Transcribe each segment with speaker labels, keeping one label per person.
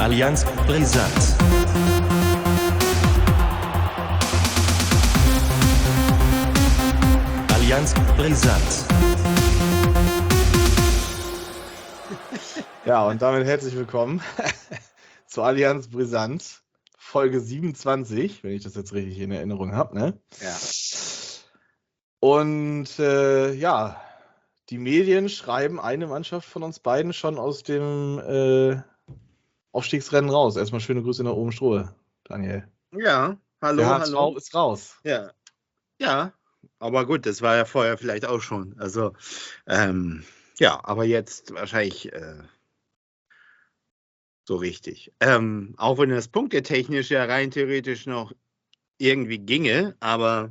Speaker 1: Allianz brisant. Allianz brisant.
Speaker 2: Ja, und damit herzlich willkommen zu Allianz brisant, Folge 27, wenn ich das jetzt richtig in Erinnerung habe, ne?
Speaker 3: Ja.
Speaker 2: Und ja, die Medien schreiben eine Mannschaft von uns beiden schon aus dem Aufstiegsrennen raus. Erstmal schöne Grüße nach oben Strohe, Daniel.
Speaker 3: Ja, hallo,
Speaker 2: Der HSV
Speaker 3: hallo.
Speaker 2: ist raus.
Speaker 3: Ja. Ja, aber gut, das war ja vorher vielleicht auch schon. Also, ja, aber jetzt wahrscheinlich so richtig. Auch wenn das punktetechnisch ja rein theoretisch noch irgendwie ginge, aber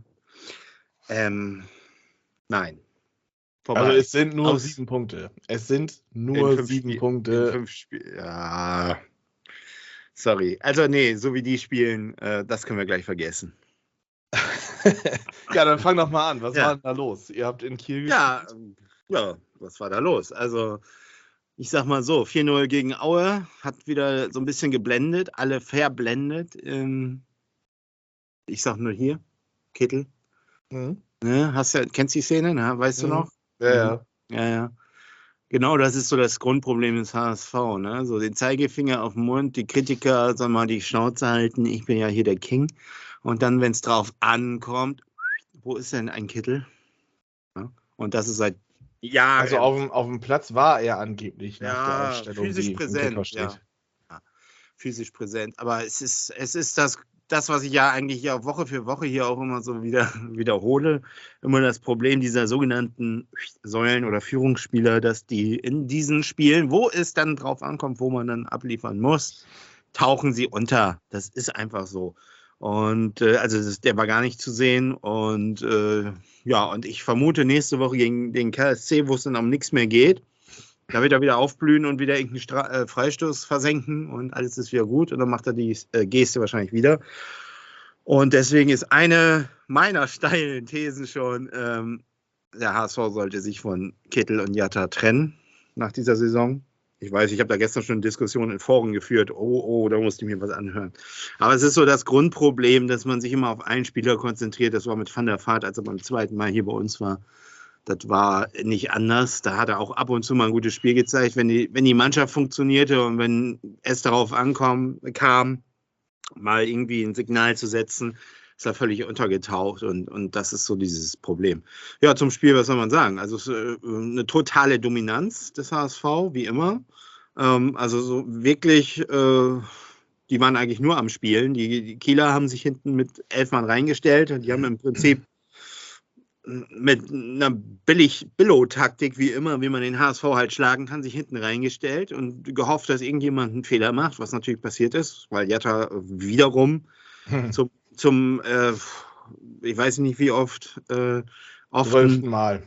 Speaker 3: nein. Vorbei.
Speaker 2: Also es sind nur
Speaker 3: Aus
Speaker 2: 7 Punkte. Es sind nur 7 Punkte.
Speaker 3: In 5 Spielen. Ja. Sorry. Also nee, so wie die spielen, das können wir gleich vergessen.
Speaker 2: Ja, dann fang doch mal an. Was
Speaker 3: Ja.
Speaker 2: war denn da los? Ihr habt in Kiel gespielt.
Speaker 3: Ja, was war da los? Also, ich sag mal so, 4-0 gegen Aue, hat wieder so ein bisschen geblendet, alle verblendet. Ich sag nur hier, Kittel.
Speaker 2: Mhm.
Speaker 3: Ne, kennst die Szene, ne? Weißt du noch?
Speaker 2: Ja.
Speaker 3: Ja. Genau, das ist so das Grundproblem des HSV, ne? So den Zeigefinger auf den Mund, die Kritiker sollen mal die Schnauze halten, ich bin ja hier der King. Und dann, wenn es drauf ankommt, wo ist denn ein Kittel? Ja? Und das ist seit Jahren.
Speaker 2: Also auf dem Platz war er angeblich nach der
Speaker 3: ja,
Speaker 2: Aufstellung,
Speaker 3: physisch
Speaker 2: die im Kicker
Speaker 3: präsent,
Speaker 2: steht.
Speaker 3: ja. Physisch präsent. Aber es ist das, was ich ja eigentlich ja Woche für Woche hier auch immer so wiederhole, immer das Problem dieser sogenannten Säulen- oder Führungsspieler, dass die in diesen Spielen, wo es dann drauf ankommt, wo man dann abliefern muss, tauchen sie unter. Das ist einfach so. Und also der war gar nicht zu sehen. Und ja, und ich vermute nächste Woche gegen den KSC, wo es dann um nichts mehr geht, da wird er wieder aufblühen und wieder irgendeinen Freistoß versenken und alles ist wieder gut. Und dann macht er die Geste wahrscheinlich wieder. Und deswegen ist eine meiner steilen Thesen schon, der HSV sollte sich von Kittel und Jatta trennen nach dieser Saison. Ich weiß, ich habe da gestern schon eine Diskussion in Foren geführt. Oh, da musste ich mir was anhören. Aber es ist so das Grundproblem, dass man sich immer auf einen Spieler konzentriert. Das war mit Van der Vaart, als er beim zweiten Mal hier bei uns war. Das war nicht anders. Da hat er auch ab und zu mal ein gutes Spiel gezeigt. Wenn die Mannschaft funktionierte und wenn es darauf kam, mal irgendwie ein Signal zu setzen, ist er völlig untergetaucht. Und das ist so dieses Problem. Ja, zum Spiel, was soll man sagen? Also es ist eine totale Dominanz des HSV, wie immer. Also so wirklich, die waren eigentlich nur am Spielen. Die Kieler haben sich hinten mit 11 Mann reingestellt und die haben im Prinzip mit einer Billo-Taktik, wie immer, wie man den HSV halt schlagen kann, sich hinten reingestellt und gehofft, dass irgendjemand einen Fehler macht, was natürlich passiert ist, weil Jatta wiederum zum ich weiß nicht wie oft,
Speaker 2: 12. Mal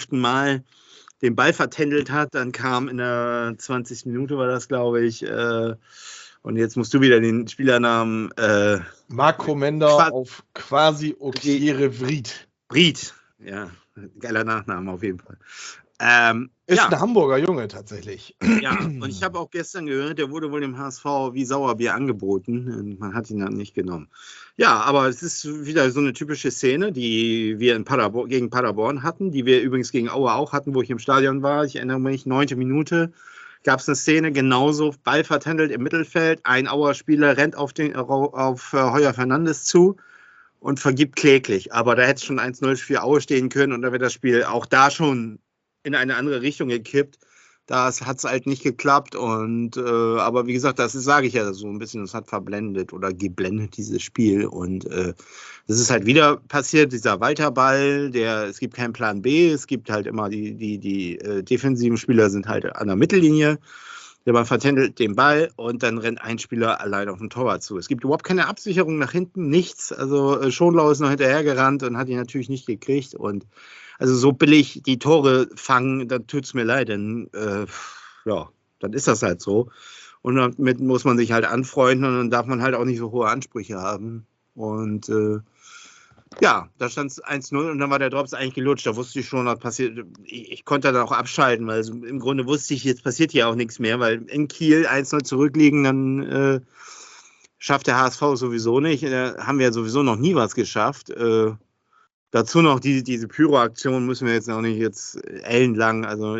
Speaker 3: den Ball vertändelt hat. Dann kam in der 20. Minute, war das, glaube ich, und jetzt musst du wieder den Spielernamen
Speaker 2: Marco Mender auf quasi Okiere
Speaker 3: Vried. Ja, geiler Nachname auf jeden Fall.
Speaker 2: Ist ein Hamburger Junge tatsächlich.
Speaker 3: Ja, und ich habe auch gestern gehört, der wurde wohl dem HSV wie Sauerbier angeboten und man hat ihn dann nicht genommen. Ja, aber es ist wieder so eine typische Szene, die wir gegen Paderborn hatten, die wir übrigens gegen Aue auch hatten, wo ich im Stadion war. Ich erinnere mich, 9. Minute gab es eine Szene, genauso Ball vertändelt im Mittelfeld. Ein Auer-Spieler rennt auf Heuer Fernandes zu und vergibt kläglich. Aber da hätte es schon 1-0 für Aue stehen können und da wäre das Spiel auch da schon in eine andere Richtung gekippt. Das hat es halt nicht geklappt. Und aber wie gesagt, sage ich ja so ein bisschen, das hat verblendet oder geblendet, dieses Spiel. Und das ist halt wieder passiert, dieser Walterball, es gibt keinen Plan B, es gibt halt immer die defensiven Spieler sind halt an der Mittellinie. Man vertändelt den Ball und dann rennt ein Spieler allein auf den Torwart zu. Es gibt überhaupt keine Absicherung nach hinten, nichts. Also Schonlau ist noch hinterhergerannt und hat ihn natürlich nicht gekriegt. Und also so billig die Tore fangen, dann tut es mir leid. Denn ja, dann ist das halt so. Und damit muss man sich halt anfreunden und dann darf man halt auch nicht so hohe Ansprüche haben. Und Ja, da stand es 1-0 und dann war der Drops eigentlich gelutscht. Da wusste ich schon, was passiert. Ich konnte dann auch abschalten, weil im Grunde wusste ich, jetzt passiert hier auch nichts mehr, weil in Kiel 1-0 zurückliegen, dann schafft der HSV sowieso nicht. Haben wir ja sowieso noch nie was geschafft. Dazu noch diese Pyro-Aktion müssen wir jetzt noch nicht ellenlang. Also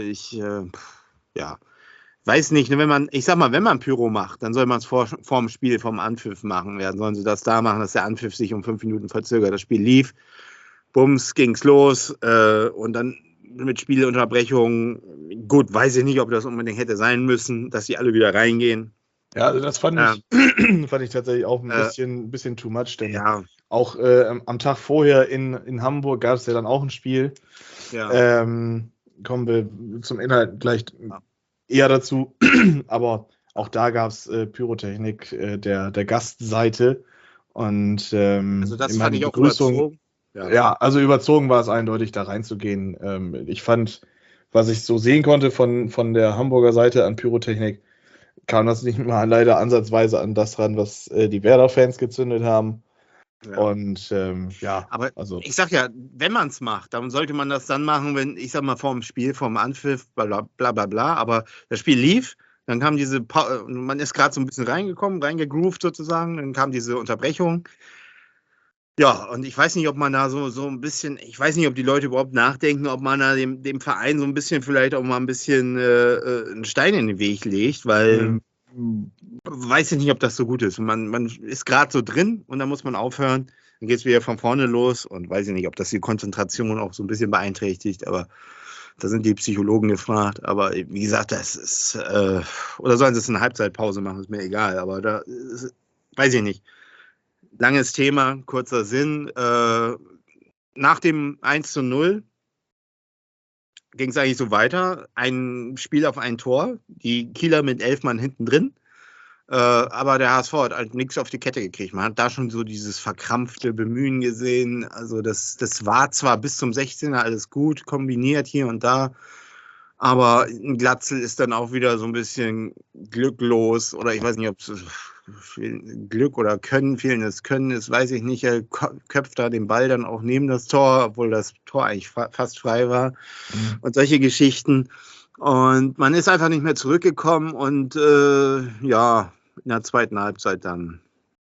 Speaker 3: ja, weiß nicht, wenn man Pyro macht, dann soll man es vorm Spiel, vorm Anpfiff machen. Ja, sollen sie das da machen, dass der Anpfiff sich um 5 Minuten verzögert. Das Spiel lief, bums, ging's los und dann mit Spielunterbrechung. Gut, weiß ich nicht, ob das unbedingt hätte sein müssen, dass die alle wieder reingehen.
Speaker 2: Ja, also das fand ich tatsächlich auch ein bisschen too much, denn auch am Tag vorher in Hamburg gab es ja dann auch ein Spiel.
Speaker 3: Ja.
Speaker 2: Kommen wir zum Inhalt gleich eher dazu, aber auch da gab es Pyrotechnik der Gastseite und
Speaker 3: also das fand ich auch überzogen.
Speaker 2: Ja, also überzogen war es eindeutig, da reinzugehen. Ich fand, was ich so sehen konnte von der Hamburger Seite an Pyrotechnik, kam das nicht mal leider ansatzweise an das ran, was die Werder-Fans gezündet haben. Ja. Und
Speaker 3: aber also ich sag ja, wenn man es macht, dann sollte man das dann machen, wenn, ich sag mal, vorm Spiel, vorm Anpfiff, bla bla bla bla, aber das Spiel lief, dann kam man ist gerade so ein bisschen reingegroovt sozusagen, dann kam diese Unterbrechung. Ja, und ich weiß nicht, ob man da so ein bisschen, ich weiß nicht, ob die Leute überhaupt nachdenken, ob man da dem Verein so ein bisschen vielleicht auch mal ein bisschen einen Stein in den Weg legt, weil weiß ich nicht, ob das so gut ist. Man ist gerade so drin und dann muss man aufhören, dann geht es wieder von vorne los und weiß ich nicht, ob das die Konzentration auch so ein bisschen beeinträchtigt, aber da sind die Psychologen gefragt. Aber wie gesagt, das ist, oder sollen sie es eine Halbzeitpause machen, ist mir egal, aber da weiß ich nicht. Langes Thema, kurzer Sinn. Nach dem 1-0 ging es eigentlich so weiter. Ein Spiel auf ein Tor. Die Kieler mit 11 Mann hinten drin. Aber der HSV hat halt nichts auf die Kette gekriegt. Man hat da schon so dieses verkrampfte Bemühen gesehen. Also das war zwar bis zum 16er alles gut, kombiniert hier und da. Aber ein Glatzel ist dann auch wieder so ein bisschen glücklos. Oder ich weiß nicht, ob es Glück oder fehlendes Können ist, weiß ich nicht. Er köpft da den Ball dann auch neben das Tor, obwohl das Tor eigentlich fast frei war. Und solche Geschichten. Und man ist einfach nicht mehr zurückgekommen und in der zweiten Halbzeit dann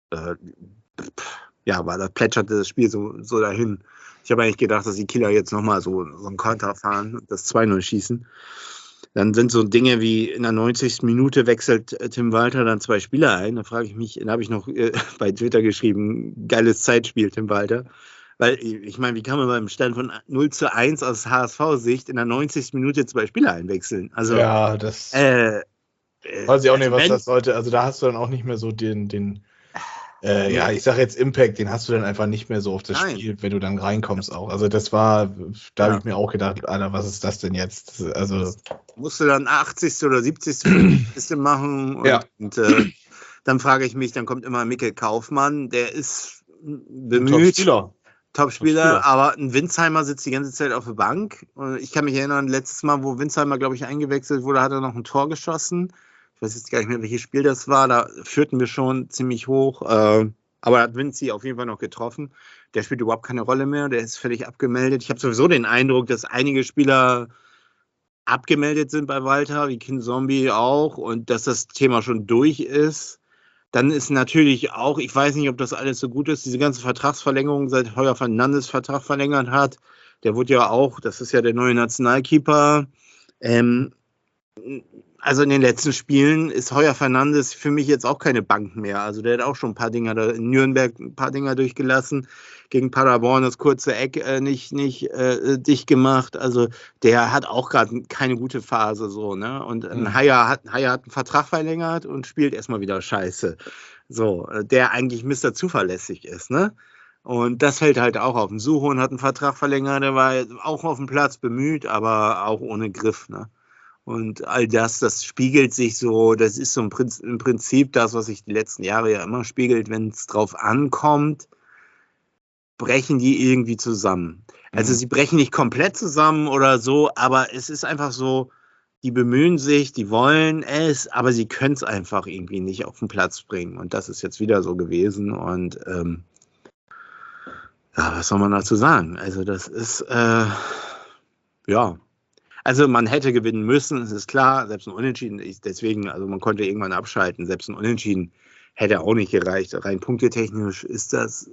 Speaker 3: plätscherte das Spiel so dahin. Ich habe eigentlich gedacht, dass die Kieler jetzt nochmal so einen Konter fahren, das 2-0 schießen. Dann sind so Dinge wie in der 90. Minute wechselt Tim Walter dann 2 Spieler ein. Da frage ich mich, da habe ich noch bei Twitter geschrieben, geiles Zeitspiel, Tim Walter. Weil, ich meine, wie kann man beim Stand von 0-1 aus HSV-Sicht in der 90. Minute 2 Spieler einwechseln? Also,
Speaker 2: ja, das weiß ich auch nicht, was das sollte. Also da hast du dann auch nicht mehr so den ich sage jetzt Impact, den hast du dann einfach nicht mehr so auf das Spiel, wenn du dann reinkommst auch. Also das war, da habe ich mir auch gedacht, Alter, was ist das denn jetzt? Also
Speaker 3: musst du dann 80. oder 70. bisschen machen und dann frage ich mich, dann kommt immer Mikkel Kaufmann, der ist bemüht. Top-Spieler, aber ein Winsheimer sitzt die ganze Zeit auf der Bank. Ich kann mich erinnern, letztes Mal, wo Winsheimer, glaube ich, eingewechselt wurde, hat er noch ein Tor geschossen. Ich weiß jetzt gar nicht mehr, welches Spiel das war. Da führten wir schon ziemlich hoch. Aber hat Vinci auf jeden Fall noch getroffen. Der spielt überhaupt keine Rolle mehr. Der ist völlig abgemeldet. Ich habe sowieso den Eindruck, dass einige Spieler abgemeldet sind bei Walter, wie Kinzombie auch. Und dass das Thema schon durch ist. Dann ist natürlich auch, ich weiß nicht, ob das alles so gut ist, diese ganze Vertragsverlängerung, seit Heuer Fernandes Vertrag verlängert hat. Der wurde ja auch, das ist ja der neue Nationalkeeper. Also in den letzten Spielen ist Heuer Fernandes für mich jetzt auch keine Bank mehr. Also der hat auch schon ein paar Dinger in Nürnberg ein paar Dinger durchgelassen. Gegen Paderborn das kurze Eck nicht dicht gemacht. Also der hat auch gerade keine gute Phase so, ne? Und Haier hat einen Vertrag verlängert und spielt erstmal wieder Scheiße. So, der eigentlich Mr. Zuverlässig ist, ne? Und das fällt halt auch auf. Suchon hat einen Vertrag verlängert, der war auch auf dem Platz bemüht, aber auch ohne Griff, ne? Und all das spiegelt sich so, das ist so im Prinzip das, was sich die letzten Jahre ja immer spiegelt, wenn es drauf ankommt, brechen die irgendwie zusammen. Also sie brechen nicht komplett zusammen oder so, aber es ist einfach so, die bemühen sich, die wollen es, aber sie können es einfach irgendwie nicht auf den Platz bringen. Und das ist jetzt wieder so gewesen. Und Ja, was soll man dazu sagen? Also das ist, ja, also man hätte gewinnen müssen, das ist klar, selbst ein Unentschieden, deswegen, also man konnte irgendwann abschalten, selbst ein Unentschieden hätte auch nicht gereicht. Rein punktetechnisch ist das,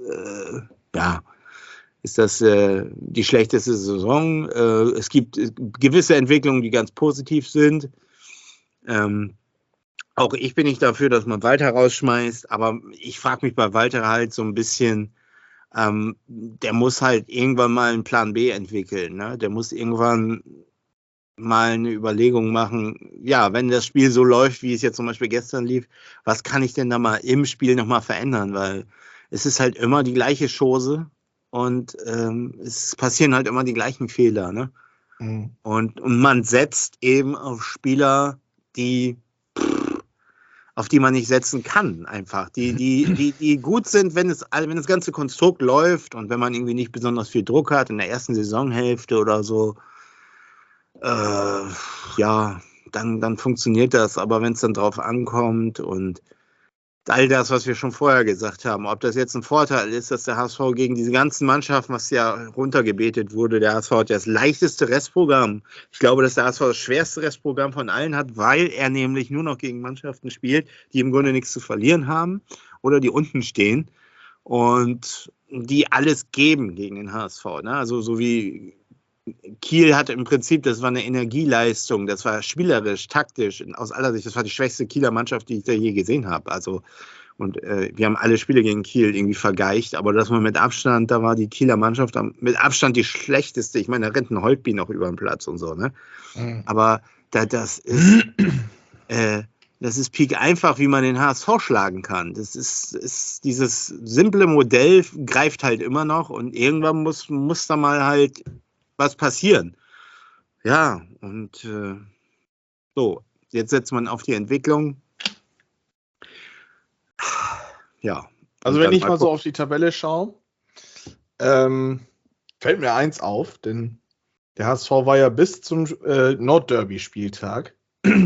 Speaker 3: die schlechteste Saison. Es gibt gewisse Entwicklungen, die ganz positiv sind. Auch ich bin nicht dafür, dass man Walter rausschmeißt, aber ich frage mich bei Walter halt so ein bisschen, der muss halt irgendwann mal einen Plan B entwickeln. Ne? Der muss irgendwann mal eine Überlegung machen, ja, wenn das Spiel so läuft, wie es jetzt zum Beispiel gestern lief, was kann ich denn da mal im Spiel nochmal verändern? Weil es ist halt immer die gleiche Chose und es passieren halt immer die gleichen Fehler. Ne? Mhm. Und man setzt eben auf Spieler, auf die man nicht setzen kann, einfach. Die gut sind, wenn das ganze Konstrukt läuft und wenn man irgendwie nicht besonders viel Druck hat in der ersten Saisonhälfte oder so, dann funktioniert das. Aber wenn es dann drauf ankommt und all das, was wir schon vorher gesagt haben, ob das jetzt ein Vorteil ist, dass der HSV gegen diese ganzen Mannschaften, was ja runtergebetet wurde, der HSV hat ja das leichteste Restprogramm. Ich glaube, dass der HSV das schwerste Restprogramm von allen hat, weil er nämlich nur noch gegen Mannschaften spielt, die im Grunde nichts zu verlieren haben oder die unten stehen und die alles geben gegen den HSV. Ne? Also so wie Kiel hatte im Prinzip, das war eine Energieleistung, das war spielerisch, taktisch, aus aller Sicht, das war die schwächste Kieler Mannschaft, die ich da je gesehen habe. Also, und wir haben alle Spiele gegen Kiel irgendwie vergeicht, aber das war mit Abstand, da war die Kieler Mannschaft mit Abstand die schlechteste. Ich meine, da rennt ein Holtby noch über den Platz und so, ne? Mhm. Aber das ist Peak einfach, wie man den HSV schlagen kann. Das ist dieses simple Modell greift halt immer noch und irgendwann muss da mal halt was passieren. Ja, und so, jetzt setzt man auf die Entwicklung. Ja.
Speaker 2: Also wenn ich mal so auf die Tabelle schaue, fällt mir eins auf, denn der HSV war ja bis zum Nordderby-Spieltag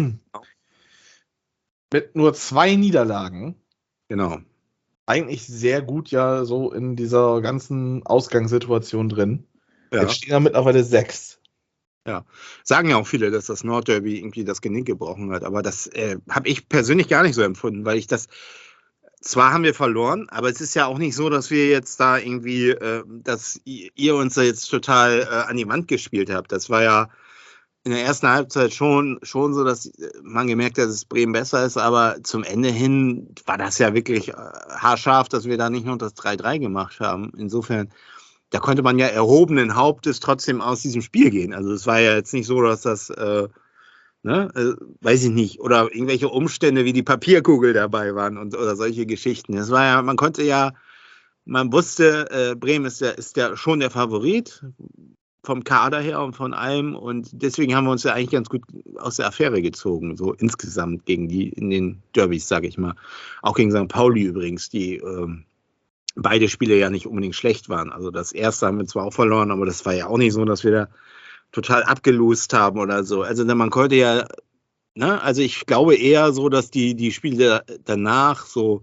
Speaker 2: mit nur 2 Niederlagen.
Speaker 3: Genau.
Speaker 2: Eigentlich sehr gut ja so in dieser ganzen Ausgangssituation drin. Ja. Jetzt stehen da mittlerweile 6.
Speaker 3: Ja, sagen ja auch viele, dass das Nordderby irgendwie das Genick gebrochen hat, aber das habe ich persönlich gar nicht so empfunden, weil zwar haben wir verloren, aber es ist ja auch nicht so, dass wir jetzt da irgendwie, dass ihr uns da jetzt total an die Wand gespielt habt. Das war ja in der ersten Halbzeit schon so, dass man gemerkt hat, dass Bremen besser ist, aber zum Ende hin war das ja wirklich haarscharf, dass wir da nicht nur das 3-3 gemacht haben. Insofern, da konnte man ja erhobenen Hauptes trotzdem aus diesem Spiel gehen. Also es war ja jetzt nicht so, dass das, weiß ich nicht, oder irgendwelche Umstände wie die Papierkugel dabei waren oder solche Geschichten. Das war ja, man wusste, Bremen ist ja schon der Favorit vom Kader her und von allem und deswegen haben wir uns ja eigentlich ganz gut aus der Affäre gezogen, so insgesamt gegen die in den Derbys, sage ich mal. Auch gegen St. Pauli übrigens, die beide Spiele ja nicht unbedingt schlecht waren. Also das erste haben wir zwar auch verloren, aber das war ja auch nicht so, dass wir da total abgelost haben oder so. Also man konnte ja, ne, also ich glaube eher so, dass die Spiele danach so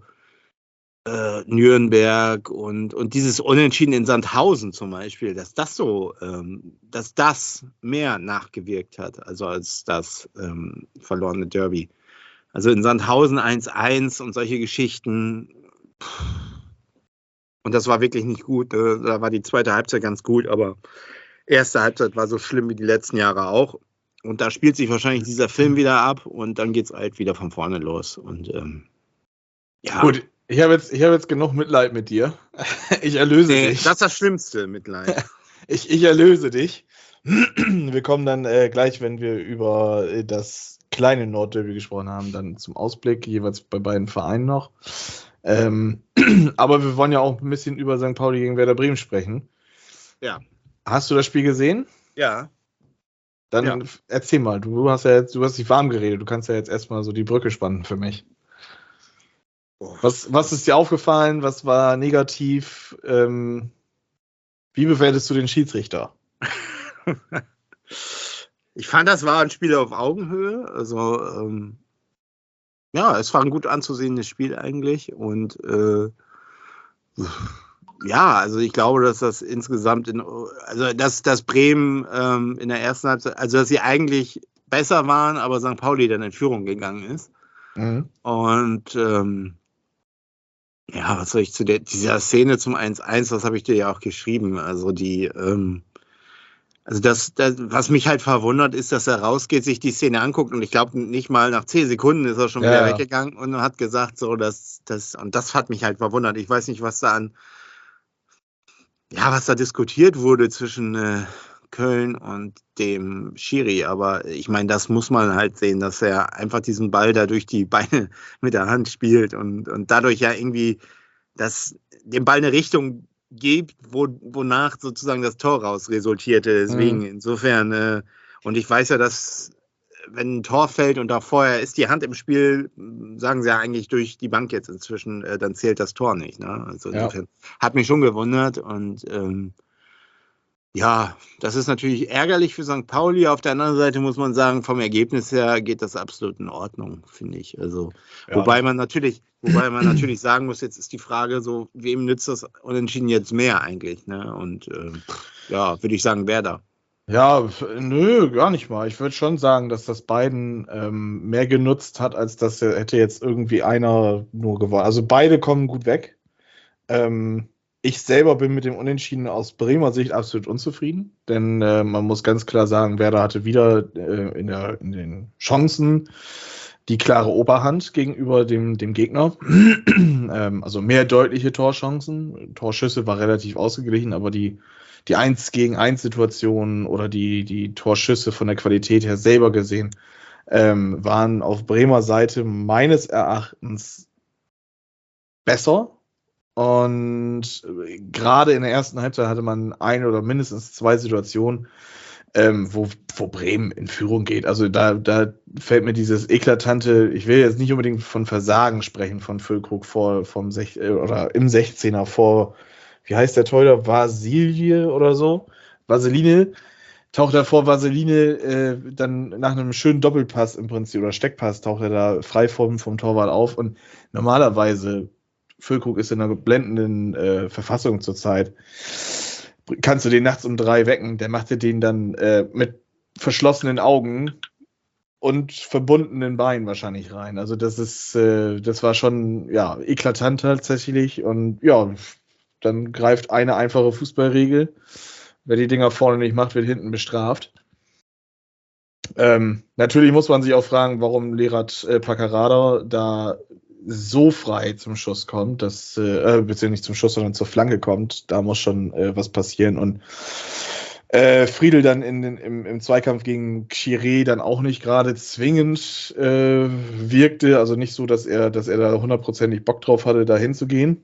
Speaker 3: Nürnberg und dieses Unentschieden in Sandhausen zum Beispiel, dass das mehr nachgewirkt hat, also als das verlorene Derby. Also in Sandhausen 1-1 und solche Geschichten. Und das war wirklich nicht gut. Da war die zweite Halbzeit ganz gut, aber erste Halbzeit war so schlimm wie die letzten Jahre auch. Und da spielt sich wahrscheinlich dieser Film wieder ab und dann geht es halt wieder von vorne los. Und ja.
Speaker 2: Gut, ich hab jetzt genug Mitleid mit dir. Ich erlöse dich.
Speaker 3: Das ist das schlimmste Mitleid.
Speaker 2: Ich erlöse dich. Wir kommen dann gleich, wenn wir über das kleine Nordderby gesprochen haben, dann zum Ausblick, jeweils bei beiden Vereinen noch. Aber wir wollen ja auch ein bisschen über St. Pauli gegen Werder Bremen sprechen.
Speaker 3: Ja.
Speaker 2: Hast du das Spiel gesehen?
Speaker 3: Ja.
Speaker 2: Dann erzähl mal, du hast dich warm geredet, du kannst ja jetzt erstmal so die Brücke spannen für mich. Was ist dir aufgefallen? Was war negativ? Wie bewertest du den Schiedsrichter?
Speaker 3: Ich fand, das war ein Spiel auf Augenhöhe. Also, es war ein gut anzusehendes Spiel eigentlich. Und Ja, also ich glaube, dass das insgesamt dass Bremen in der ersten Halbzeit, also dass sie eigentlich besser waren, aber St. Pauli dann in Führung gegangen ist. Mhm. Und was soll ich zu dieser Szene zum 1-1, das habe ich dir ja auch geschrieben. Also das, was mich halt verwundert, ist, dass er rausgeht, sich die Szene anguckt und ich glaube, nicht mal nach 10 Sekunden ist er schon wieder weggegangen und hat gesagt, so, und das hat mich halt verwundert. Ich weiß nicht, was da diskutiert wurde zwischen Köln und dem Schiri, aber ich meine, das muss man halt sehen, dass er einfach diesen Ball da durch die Beine mit der Hand spielt und dadurch ja irgendwie dem Ball eine Richtung gibt, wonach sozusagen das Tor raus resultierte. Deswegen insofern, und ich weiß ja, dass wenn ein Tor fällt und da vorher ist die Hand im Spiel, sagen sie ja eigentlich durch die Bank jetzt inzwischen, dann zählt das Tor nicht. Ne? Also insofern hat mich schon gewundert und das ist natürlich ärgerlich für St. Pauli. Auf der anderen Seite muss man sagen, vom Ergebnis her geht das absolut in Ordnung, finde ich. Also, wobei man natürlich sagen muss, jetzt ist die Frage so, wem nützt das Unentschieden jetzt mehr eigentlich? Ne? Und würde ich sagen, Werder.
Speaker 2: Ja, nö, gar nicht mal. Ich würde schon sagen, dass das beiden mehr genutzt hat, als dass hätte jetzt irgendwie einer nur gewonnen. Also beide kommen gut weg. Ich selber bin mit dem Unentschieden aus Bremer Sicht absolut unzufrieden, denn man muss ganz klar sagen, Werder hatte wieder in den Chancen die klare Oberhand gegenüber dem Gegner. Also mehr deutliche Torchancen. Torschüsse war relativ ausgeglichen, aber die 1-gegen-1-Situationen oder die Torschüsse von der Qualität her selber gesehen waren auf Bremer Seite meines Erachtens besser. Und gerade in der ersten Halbzeit hatte man eine oder mindestens 2 Situationen, wo Bremen in Führung geht. Also da fällt mir dieses eklatante, ich will jetzt nicht unbedingt von Versagen sprechen von Füllkrug im 16er vor, wie heißt der Torhüter, Vaseline, taucht er vor Vaseline dann nach einem schönen Doppelpass im Prinzip oder Steckpass taucht er da frei vom Torwart auf und normalerweise Füllkrug ist in einer blendenden Verfassung zurzeit. Kannst du den nachts um 3 wecken, der machte den dann mit verschlossenen Augen und verbundenen Beinen wahrscheinlich rein. Also das war schon eklatant tatsächlich und dann greift eine einfache Fußballregel. Wer die Dinger vorne nicht macht, wird hinten bestraft. Natürlich muss man sich auch fragen, warum Lerat Paccarada da so frei zum Schuss kommt, beziehungsweise nicht zum Schuss, sondern zur Flanke kommt. Da muss schon was passieren. Und Friedl dann im Zweikampf gegen Chiré dann auch nicht gerade zwingend wirkte. Also nicht so, dass er da hundertprozentig Bock drauf hatte, da hinzugehen.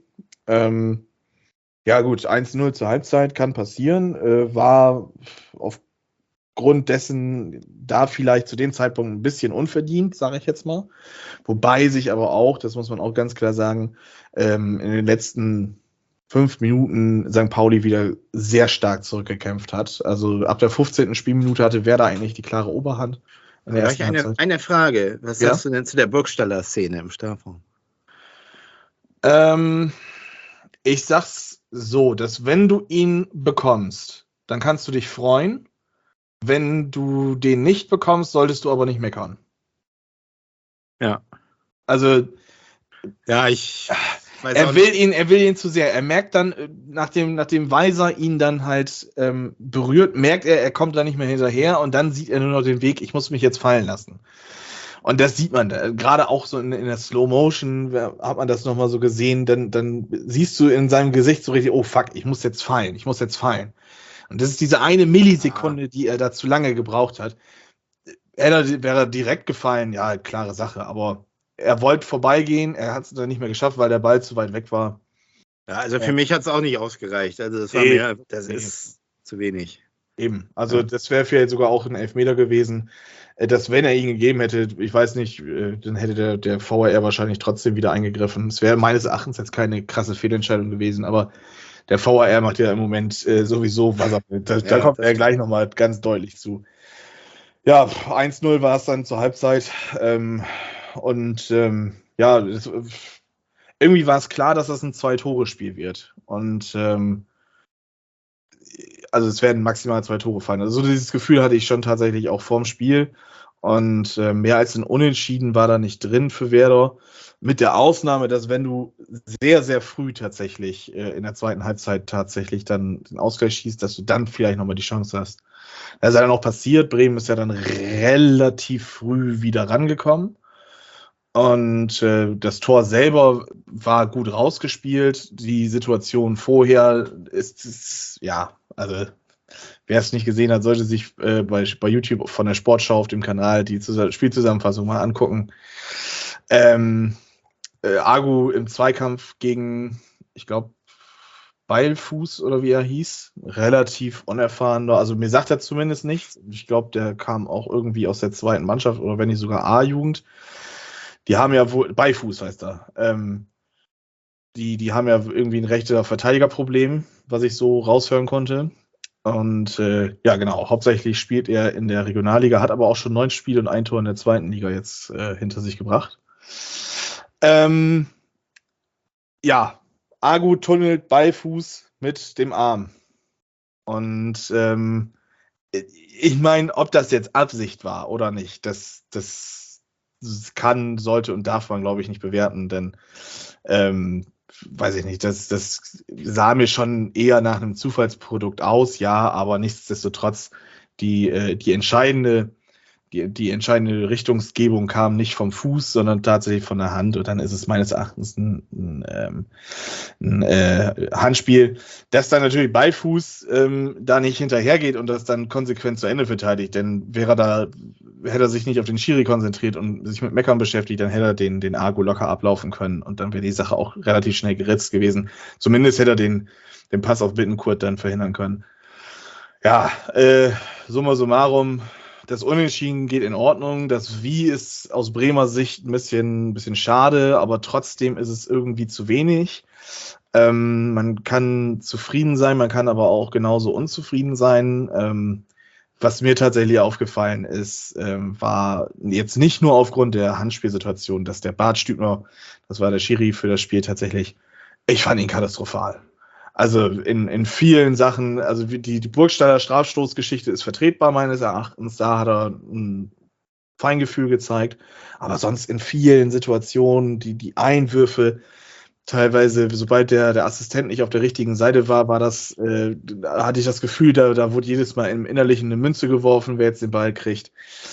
Speaker 2: Ja gut, 1-0 zur Halbzeit kann passieren. War aufgrund dessen da vielleicht zu dem Zeitpunkt ein bisschen unverdient, sage ich jetzt mal. Wobei sich aber auch, das muss man auch ganz klar sagen, in den letzten 5 Minuten St. Pauli wieder sehr stark zurückgekämpft hat. Also ab der 15. Spielminute hatte Werder eigentlich die klare Oberhand.
Speaker 3: Eine Frage. Was sagst du denn zu der Burgstaller Szene im Strafraum?
Speaker 2: Ich sag's so, dass wenn du ihn bekommst, dann kannst du dich freuen. Wenn du den nicht bekommst, solltest du aber nicht meckern.
Speaker 3: Ja.
Speaker 2: Also,
Speaker 3: ja, ich weiß
Speaker 2: er will ihn zu sehr. Er merkt dann, nachdem Weiser ihn dann halt berührt, merkt er kommt da nicht mehr hinterher und dann sieht er nur noch den Weg, ich muss mich jetzt fallen lassen. Und das sieht man gerade auch so in der Slow Motion, hat man das nochmal so gesehen, dann siehst du in seinem Gesicht so richtig, oh fuck, ich muss jetzt fallen. Und das ist diese eine Millisekunde, die er da zu lange gebraucht hat. Wäre er direkt gefallen, ja, klare Sache, aber er wollte vorbeigehen, er hat es dann nicht mehr geschafft, weil der Ball zu weit weg war.
Speaker 3: Ja, also für mich hat es auch nicht ausgereicht, also das ist zu wenig.
Speaker 2: Eben, also das wäre vielleicht sogar auch ein Elfmeter gewesen, dass wenn er ihn gegeben hätte, ich weiß nicht, dann hätte der VAR wahrscheinlich trotzdem wieder eingegriffen. Es wäre meines Erachtens jetzt keine krasse Fehlentscheidung gewesen, aber der VAR macht ja im Moment sowieso, was er will. Da kommt er gleich nochmal ganz deutlich zu. Ja, 1-0 war es dann zur Halbzeit. Im irgendwie war es klar, dass das ein 2-Tore-Spiel wird. Und also es werden maximal 2 Tore fallen. Also so dieses Gefühl hatte ich schon tatsächlich auch vorm Spiel. Und mehr als ein Unentschieden war da nicht drin für Werder. Mit der Ausnahme, dass wenn du sehr, sehr früh tatsächlich in der zweiten Halbzeit tatsächlich dann den Ausgleich schießt, dass du dann vielleicht nochmal die Chance hast. Das ist ja dann auch passiert. Bremen ist ja dann relativ früh wieder rangekommen. Und das Tor selber war gut rausgespielt. Die Situation vorher ist ja, also wer es nicht gesehen hat, sollte sich bei YouTube von der Sportschau auf dem Kanal die Spielzusammenfassung mal angucken. Agu im Zweikampf gegen, ich glaube, Beilfuß oder wie er hieß, relativ unerfahren. Also mir sagt er zumindest nichts. Ich glaube, der kam auch irgendwie aus der zweiten Mannschaft oder wenn nicht sogar A-Jugend. Die haben ja wohl, Beifuß heißt er, die haben ja irgendwie ein rechter Verteidigerproblem, was ich so raushören konnte. Und ja, genau, hauptsächlich spielt er in der Regionalliga, hat aber auch schon 9 Spiele und 1 Tor in der zweiten Liga jetzt hinter sich gebracht. Ja, Agu tunnelt Beifuß mit dem Arm. Und ich meine, ob das jetzt Absicht war oder nicht, das kann, sollte und darf man, glaube ich, nicht bewerten, denn weiß ich nicht, das sah mir schon eher nach einem Zufallsprodukt aus, ja, aber nichtsdestotrotz die entscheidende Richtungsgebung kam nicht vom Fuß, sondern tatsächlich von der Hand und dann ist es meines Erachtens ein Handspiel, das dann natürlich Beifuß da nicht hinterhergeht und das dann konsequent zu Ende verteidigt, denn hätte er sich nicht auf den Schiri konzentriert und sich mit Meckern beschäftigt, dann hätte er den Agu locker ablaufen können und dann wäre die Sache auch relativ schnell geritzt gewesen. Zumindest hätte er den Pass auf Bittencourt dann verhindern können. Ja, summa summarum, das Unentschieden geht in Ordnung. Das Wie ist aus Bremer Sicht ein bisschen schade, aber trotzdem ist es irgendwie zu wenig. Man kann zufrieden sein, man kann aber auch genauso unzufrieden sein. Was mir tatsächlich aufgefallen ist, war jetzt nicht nur aufgrund der Handspielsituation, dass der Bart Stübner, das war der Schiri für das Spiel tatsächlich, ich fand ihn katastrophal. Also in vielen Sachen, also die Burgstaller Strafstoßgeschichte ist vertretbar meines Erachtens, da hat er ein Feingefühl gezeigt, aber sonst in vielen Situationen, die Einwürfe, teilweise, sobald der Assistent nicht auf der richtigen Seite war, da hatte ich das Gefühl, da wurde jedes Mal im Innerlichen eine Münze geworfen, wer jetzt den Ball kriegt.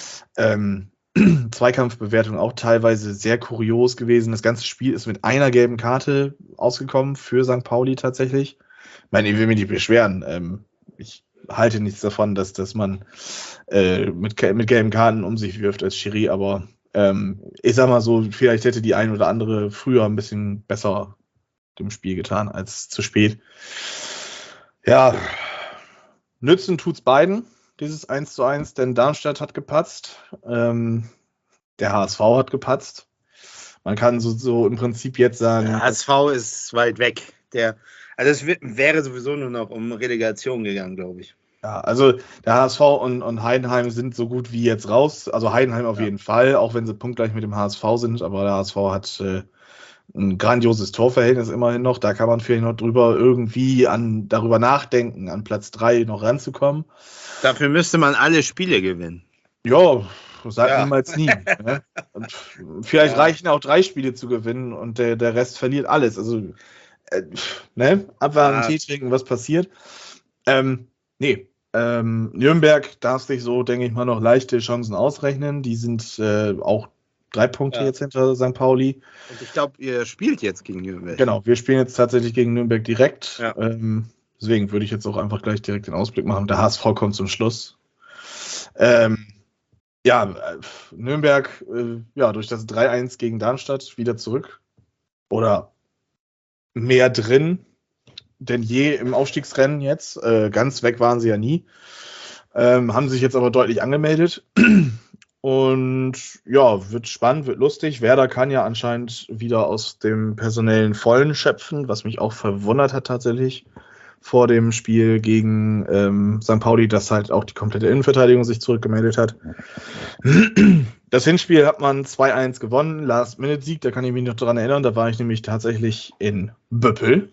Speaker 2: Zweikampfbewertung auch teilweise sehr kurios gewesen. Das ganze Spiel ist mit einer gelben Karte ausgekommen für St. Pauli tatsächlich. Ich meine, ich will mich nicht beschweren. Ich halte nichts davon, dass man mit gelben Karten um sich wirft als Schiri, aber ich sag mal so, vielleicht hätte die ein oder andere früher ein bisschen besser dem Spiel getan als zu spät. Ja, nützen tut's beiden, dieses 1:1, denn Darmstadt hat gepatzt, der HSV hat gepatzt. Man kann so im Prinzip jetzt sagen...
Speaker 3: Der HSV ist weit weg. Also es wäre sowieso nur noch um Relegation gegangen, glaube ich.
Speaker 2: Ja, also der HSV und Heidenheim sind so gut wie jetzt raus. Also Heidenheim auf jeden Fall, auch wenn sie punktgleich mit dem HSV sind. Aber der HSV hat ein grandioses Torverhältnis immerhin noch. Da kann man vielleicht noch darüber nachdenken, an Platz 3 noch ranzukommen.
Speaker 3: Dafür müsste man alle Spiele gewinnen.
Speaker 2: Ja, sag niemals nie. Ne? Und vielleicht reichen auch 3 Spiele zu gewinnen und der Rest verliert alles. Also, abwarten, Tee trinken, was passiert. Nürnberg darf sich so, denke ich mal, noch leichte Chancen ausrechnen. Die sind auch 3 Punkte jetzt hinter St. Pauli.
Speaker 3: Und ich glaube, ihr spielt jetzt gegen Nürnberg.
Speaker 2: Genau, wir spielen jetzt tatsächlich gegen Nürnberg direkt. Ja. Deswegen würde ich jetzt auch einfach gleich direkt den Ausblick machen. Der HSV kommt zum Schluss. Nürnberg, durch das 3:1 gegen Darmstadt wieder zurück. Oder mehr drin denn je im Aufstiegsrennen jetzt. Ganz weg waren sie ja nie. Haben sich jetzt aber deutlich angemeldet. Und ja, wird spannend, wird lustig. Werder kann ja anscheinend wieder aus dem personellen Vollen schöpfen, was mich auch verwundert hat tatsächlich. vor dem Spiel gegen St. Pauli, dass halt auch die komplette Innenverteidigung sich zurückgemeldet hat. Das Hinspiel hat man 2-1 gewonnen, Last-Minute-Sieg, da kann ich mich noch dran erinnern, da war ich nämlich tatsächlich in Böppel.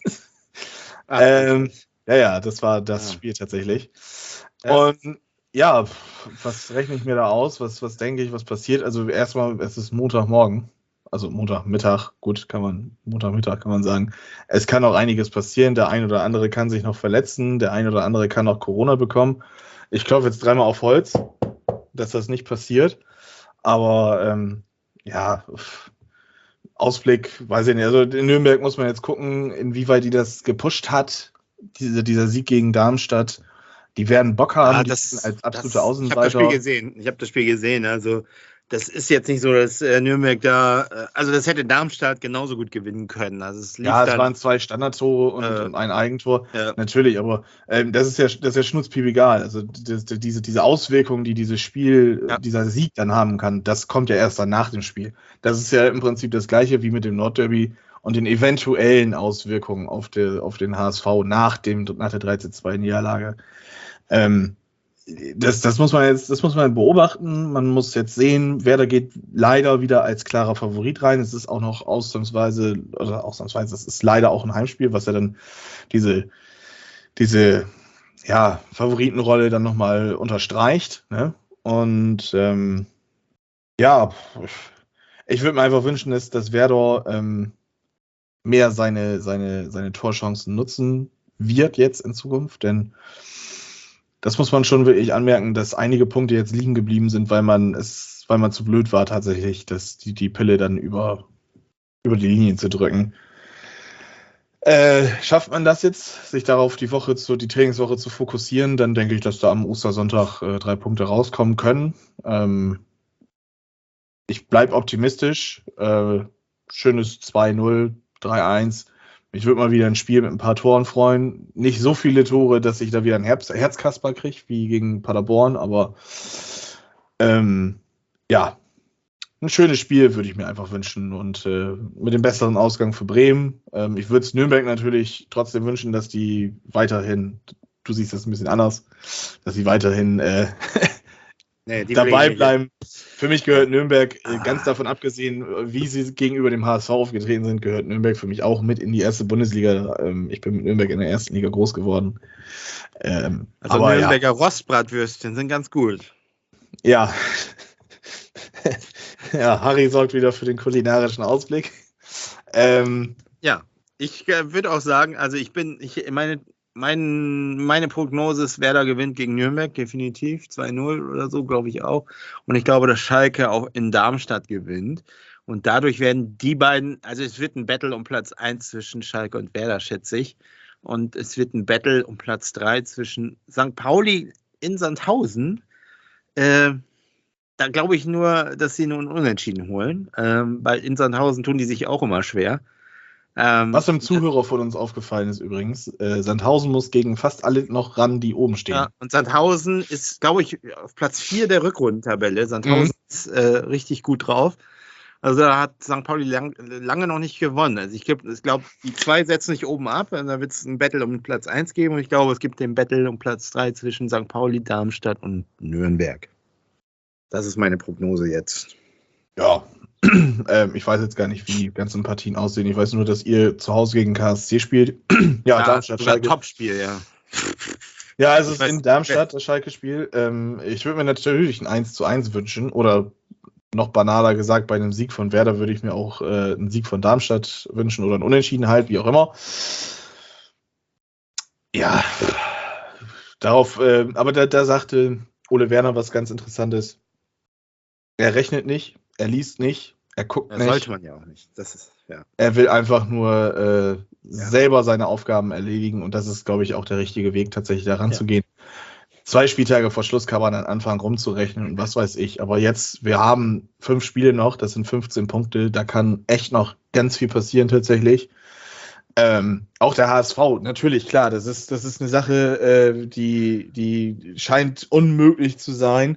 Speaker 2: Ja, das war das Spiel tatsächlich. Und ja, was rechne ich mir da aus? Was denke ich, was passiert? Also erstmal, es ist Montagmorgen, also Montagmittag, gut, Montagmittag kann man sagen. Es kann auch einiges passieren, der ein oder andere kann sich noch verletzen, der ein oder andere kann auch Corona bekommen. Ich klopfe jetzt 3-mal auf Holz, dass das nicht passiert. Aber Ausblick, weiß ich nicht. Also in Nürnberg muss man jetzt gucken, inwieweit die das gepusht hat, dieser Sieg gegen Darmstadt. Die werden Bock haben, als absolute Außenseiter.
Speaker 3: Ich habe das Spiel gesehen. Also das ist jetzt nicht so, dass Nürnberg da, also das hätte Darmstadt genauso gut gewinnen können. Also es
Speaker 2: waren 2 Standardtore und ein Eigentor. Ja. Natürlich, aber das ist ja schnurzpiep egal. Also diese Auswirkungen, die dieses Spiel, dieser Sieg dann haben kann, das kommt ja erst dann nach dem Spiel. Das ist ja im Prinzip das Gleiche wie mit dem Nordderby und den eventuellen Auswirkungen auf den HSV nach der 13-2-Niederlage. Das muss man beobachten. Man muss jetzt sehen, Werder geht leider wieder als klarer Favorit rein. Es ist auch noch ausnahmsweise, das ist leider auch ein Heimspiel, was ja dann diese Favoritenrolle dann nochmal unterstreicht. Ne? Und ich würde mir einfach wünschen, dass Werder mehr seine Torchancen nutzen wird jetzt in Zukunft, denn das muss man schon wirklich anmerken, dass einige Punkte jetzt liegen geblieben sind, weil man zu blöd war tatsächlich, dass die Pille dann über die Linien zu drücken. Schafft man das jetzt, sich darauf die Trainingswoche zu fokussieren, dann denke ich, dass da am Ostersonntag 3 Punkte rauskommen können. Ich bleibe optimistisch. Schönes 2-0, 3-1. Ich würde mal wieder ein Spiel mit ein paar Toren freuen. Nicht so viele Tore, dass ich da wieder ein Herzkasper kriege, wie gegen Paderborn, aber ein schönes Spiel würde ich mir einfach wünschen und mit dem besseren Ausgang für Bremen. Ich würde es Nürnberg natürlich trotzdem wünschen, dass die weiterhin, du siehst das ein bisschen anders, dass sie weiterhin dabei bleiben. Für mich gehört Nürnberg, ganz davon abgesehen, wie sie gegenüber dem HSV aufgetreten sind, gehört Nürnberg für mich auch mit in die erste Bundesliga. Ich bin mit Nürnberg in der ersten Liga groß geworden.
Speaker 3: Nürnberger Rostbratwürstchen sind ganz gut.
Speaker 2: Ja. Ja, Harry sorgt wieder für den kulinarischen Ausblick.
Speaker 3: Ich würde auch sagen, also meine Prognose ist, Werder gewinnt gegen Nürnberg, definitiv. 2-0 oder so, glaube ich auch. Und ich glaube, dass Schalke auch in Darmstadt gewinnt. Und dadurch werden die beiden, also es wird ein Battle um Platz 1 zwischen Schalke und Werder, schätze ich. Und es wird ein Battle um Platz 3 zwischen St. Pauli in Sandhausen. Da glaube ich nur, dass sie nur einen Unentschieden holen. Weil in Sandhausen tun die sich auch immer schwer.
Speaker 2: Was dem Zuhörer von uns aufgefallen ist übrigens, Sandhausen muss gegen fast alle noch ran, die oben stehen.
Speaker 3: Ja, und Sandhausen ist, glaube ich, auf Platz 4 der Rückrundentabelle. Sandhausen ist richtig gut drauf. Also da hat St. Pauli lange noch nicht gewonnen. Also ich glaube, die 2 setzen sich oben ab, und da wird es ein Battle um Platz 1 geben und ich glaube, es gibt den Battle um Platz 3 zwischen St. Pauli, Darmstadt und Nürnberg. Das ist meine Prognose jetzt.
Speaker 2: Ja. Ich weiß jetzt gar nicht, wie die ganzen Partien aussehen. Ich weiß nur, dass ihr zu Hause gegen KSC spielt.
Speaker 3: Darmstadt. Das ist ein Top-Spiel, ja.
Speaker 2: Ja, es ist in Darmstadt, das Schalke-Spiel. Ich würde mir natürlich ein 1-1 wünschen. Oder noch banaler gesagt, bei einem Sieg von Werder würde ich mir auch einen Sieg von Darmstadt wünschen oder einen Unentschieden halt, wie auch immer. Ja, darauf, aber da sagte Ole Werner was ganz Interessantes. Er rechnet nicht, er liest nicht, er guckt nicht.
Speaker 3: Sollte man ja auch nicht. Das ist,
Speaker 2: Er will einfach nur selber seine Aufgaben erledigen und das ist, glaube ich, auch der richtige Weg, tatsächlich daran zu gehen. 2 Spieltage vor Schluss kann man dann anfangen rumzurechnen und was weiß ich. Aber jetzt, wir haben 5 Spiele noch, das sind 15 Punkte, da kann echt noch ganz viel passieren tatsächlich. Auch der HSV, natürlich, klar, das ist eine Sache, die scheint unmöglich zu sein.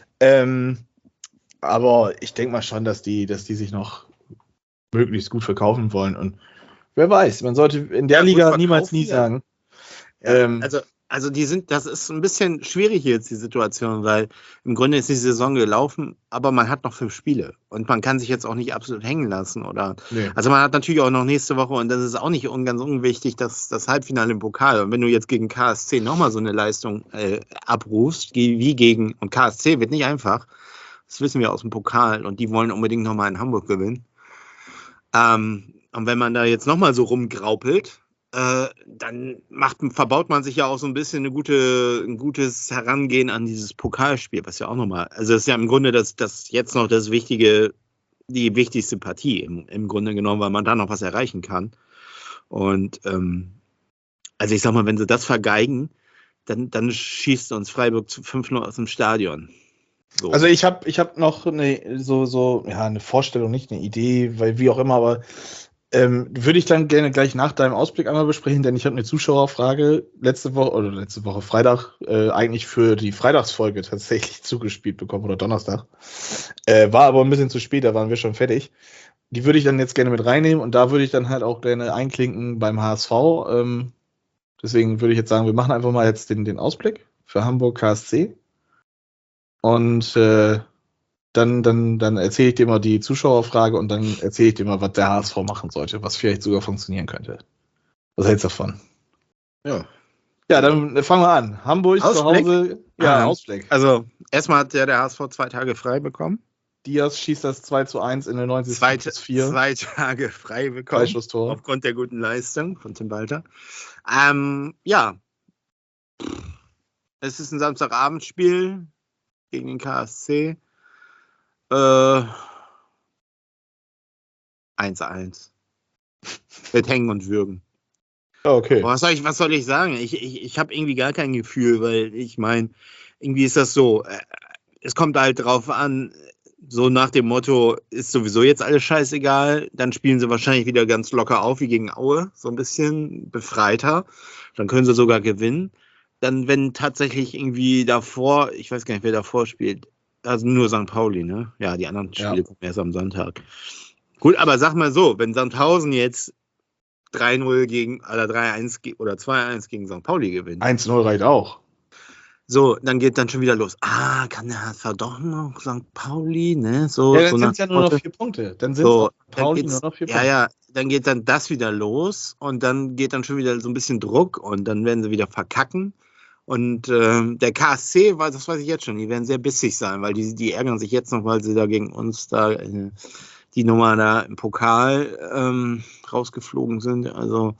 Speaker 2: Aber ich denke mal schon, dass die sich noch möglichst gut verkaufen wollen. Und wer weiß, man sollte in der Liga niemals nie sagen.
Speaker 3: Also das ist ein bisschen schwierig jetzt, die Situation, weil im Grunde ist die Saison gelaufen, aber man hat noch 5 Spiele und man kann sich jetzt auch nicht absolut hängen lassen. Also man hat natürlich auch noch nächste Woche und das ist auch nicht ganz unwichtig, das Halbfinale im Pokal. Und wenn du jetzt gegen KSC nochmal so eine Leistung abrufst, wie gegen, und KSC wird nicht einfach, das wissen wir aus dem Pokal und die wollen unbedingt nochmal in Hamburg gewinnen. Und wenn man da jetzt nochmal so rumgraupelt, dann verbaut man sich ja auch so ein bisschen ein gutes Herangehen an dieses Pokalspiel, was ja auch nochmal, also das ist ja im Grunde das jetzt noch die wichtigste Partie im Grunde genommen, weil man da noch was erreichen kann. Und also ich sag mal, wenn sie das vergeigen, dann schießt uns Freiburg zu 5-0 aus dem Stadion. So.
Speaker 2: Also ich hab noch eine Vorstellung, nicht eine Idee, weil wie auch immer, aber würde ich dann gerne gleich nach deinem Ausblick einmal besprechen, denn ich habe eine Zuschauerfrage letzte Woche Freitag eigentlich für die Freitagsfolge tatsächlich zugespielt bekommen oder Donnerstag. War aber ein bisschen zu spät, da waren wir schon fertig. Die würde ich dann jetzt gerne mit reinnehmen und da würde ich dann halt auch gerne einklinken beim HSV. Deswegen würde ich jetzt sagen, wir machen einfach mal jetzt den Ausblick für Hamburg KSC. Und dann erzähle ich dir mal die Zuschauerfrage und dann erzähle ich dir mal, was der HSV machen sollte, was vielleicht sogar funktionieren könnte. Was hältst du davon?
Speaker 3: Ja.
Speaker 2: Ja, dann fangen wir an. Hamburg
Speaker 3: Ausblick?
Speaker 2: zu Hause. Ja, Ausblick.
Speaker 3: Also, erstmal hat der HSV 2 Tage frei bekommen.
Speaker 2: Diaz schießt das 2:1 in der 90.
Speaker 3: plus 4. 2 Tage frei bekommen.
Speaker 2: Freischusstor.
Speaker 3: Aufgrund der guten Leistung von Tim Walter. Ja. Es ist ein Samstagabendspiel gegen den KSC. 1:1. Mit Hängen und Würgen.
Speaker 2: Okay.
Speaker 3: Was soll ich sagen? Ich habe irgendwie gar kein Gefühl, weil ich meine, irgendwie ist das so, es kommt halt drauf an, so nach dem Motto, ist sowieso jetzt alles scheißegal, dann spielen sie wahrscheinlich wieder ganz locker auf, wie gegen Aue, so ein bisschen befreiter, dann können sie sogar gewinnen. Dann, wenn tatsächlich irgendwie davor, ich weiß gar nicht, wer davor spielt, also nur St. Pauli, ne? Ja, die anderen Spiele kommen erst am Sonntag. Gut, aber sag mal so, wenn Sandhausen jetzt 3-0 gegen, oder 3-1 oder 2-1 gegen St. Pauli gewinnt.
Speaker 2: 1-0 reicht auch.
Speaker 3: So, dann geht dann schon wieder los. Kann der HSV doch noch St. Pauli, ne? So,
Speaker 2: ja, dann sind es ja nur noch 4 Punkte. Dann sind
Speaker 3: so,
Speaker 2: St. Pauli nur noch 4 Punkte.
Speaker 3: Ja, dann geht dann das wieder los und dann geht dann schon wieder so ein bisschen Druck und dann werden sie wieder verkacken. Und der KSC, das weiß ich jetzt schon, die werden sehr bissig sein, weil die ärgern sich jetzt noch, weil sie da gegen uns da die Nummer da im Pokal rausgeflogen sind. Also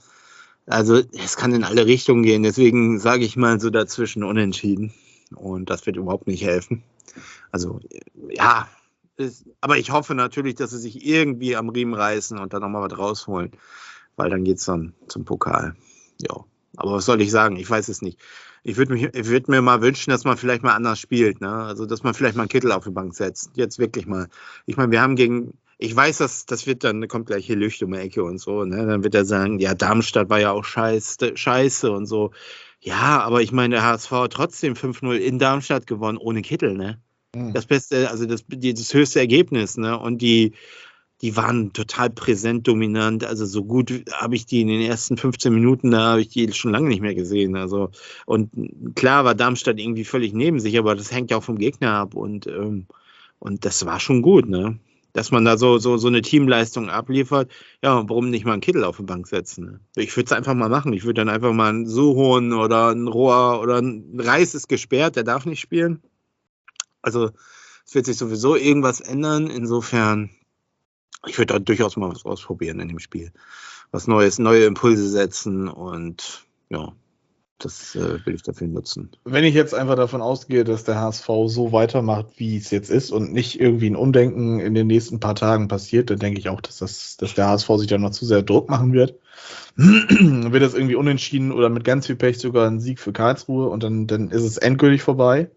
Speaker 3: es kann in alle Richtungen gehen. Deswegen sage ich mal so dazwischen unentschieden. Und das wird überhaupt nicht helfen. Also ja, aber ich hoffe natürlich, dass sie sich irgendwie am Riemen reißen und dann nochmal was rausholen. Weil dann geht es dann zum Pokal. Ja, aber was soll ich sagen? Ich weiß es nicht. Ich würde mir mal wünschen, dass man vielleicht mal anders spielt. Ne? Also, dass man vielleicht mal einen Kittel auf die Bank setzt. Jetzt wirklich mal. Ich meine, wir haben ich weiß, das wird dann, kommt gleich hier Lücht um die Ecke und so. Ne? Dann wird er sagen, ja, Darmstadt war ja auch scheiße und so. Ja, aber ich meine, der HSV hat trotzdem 5-0 in Darmstadt gewonnen, ohne Kittel. Ne? Das Beste, also das höchste Ergebnis. Ne? Und die waren total präsent, dominant. Also so gut habe ich die in den ersten 15 Minuten, da habe ich die schon lange nicht mehr gesehen. Also, und klar war Darmstadt irgendwie völlig neben sich, aber das hängt ja auch vom Gegner ab. Und das war schon gut, ne? Dass man da so eine Teamleistung abliefert. Ja, warum nicht mal einen Kittel auf die Bank setzen? Ne? Ich würde es einfach mal machen. Ich würde dann einfach mal einen Suhon oder einen Rohr oder ein Reis ist gesperrt, der darf nicht spielen. Also es wird sich sowieso irgendwas ändern. Insofern ich würde da durchaus mal was ausprobieren in dem Spiel. Was Neues, neue Impulse setzen und ja, das will ich dafür nutzen.
Speaker 2: Wenn ich jetzt einfach davon ausgehe, dass der HSV so weitermacht, wie es jetzt ist und nicht irgendwie ein Umdenken in den nächsten paar Tagen passiert, dann denke ich auch, dass der HSV sich dann noch zu sehr Druck machen wird. Wird das irgendwie unentschieden oder mit ganz viel Pech sogar ein Sieg für Karlsruhe und dann ist es endgültig vorbei.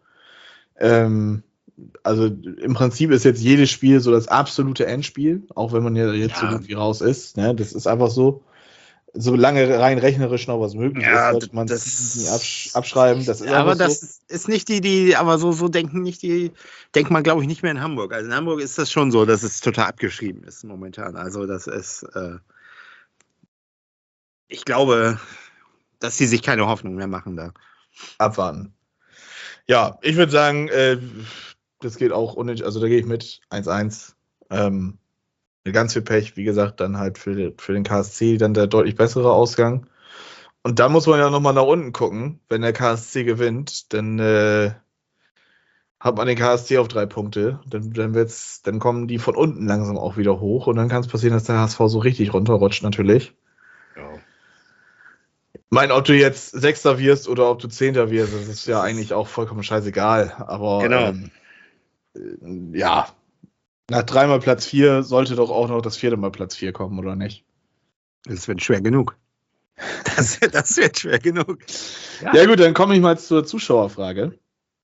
Speaker 2: Also im Prinzip ist jetzt jedes Spiel so das absolute Endspiel, auch wenn man ja jetzt so gut wie raus ist. Ne? Das ist einfach so. Solange rein rechnerisch noch was möglich ist, sollte man das nicht abschreiben. Das ist
Speaker 3: aber das ist nicht aber so denken nicht denkt man, glaube ich, nicht mehr in Hamburg. Also in Hamburg ist das schon so, dass es total abgeschrieben ist momentan. Also das ist, ich glaube, dass sie sich keine Hoffnung mehr machen da.
Speaker 2: Abwarten. Ja, ich würde sagen, das geht auch unnötig, also da gehe ich mit 1-1. Ganz viel Pech, wie gesagt, dann halt für den KSC dann der deutlich bessere Ausgang. Und da muss man ja nochmal nach unten gucken. Wenn der KSC gewinnt, dann hat man den KSC auf 3 Punkte. Dann kommen die von unten langsam auch wieder hoch. Und dann kann es passieren, dass der HSV so richtig runterrutscht natürlich. Ja. Ich meine, ob du jetzt Sechster wirst oder ob du Zehnter wirst, das ist ja eigentlich auch vollkommen scheißegal. Aber
Speaker 3: genau.
Speaker 2: Ja, nach 3-mal Platz 4 sollte doch auch noch das 4. Mal Platz 4 kommen, oder nicht?
Speaker 3: Das wird schwer genug. Das wird schwer genug.
Speaker 2: Ja gut, dann komme ich mal zur Zuschauerfrage.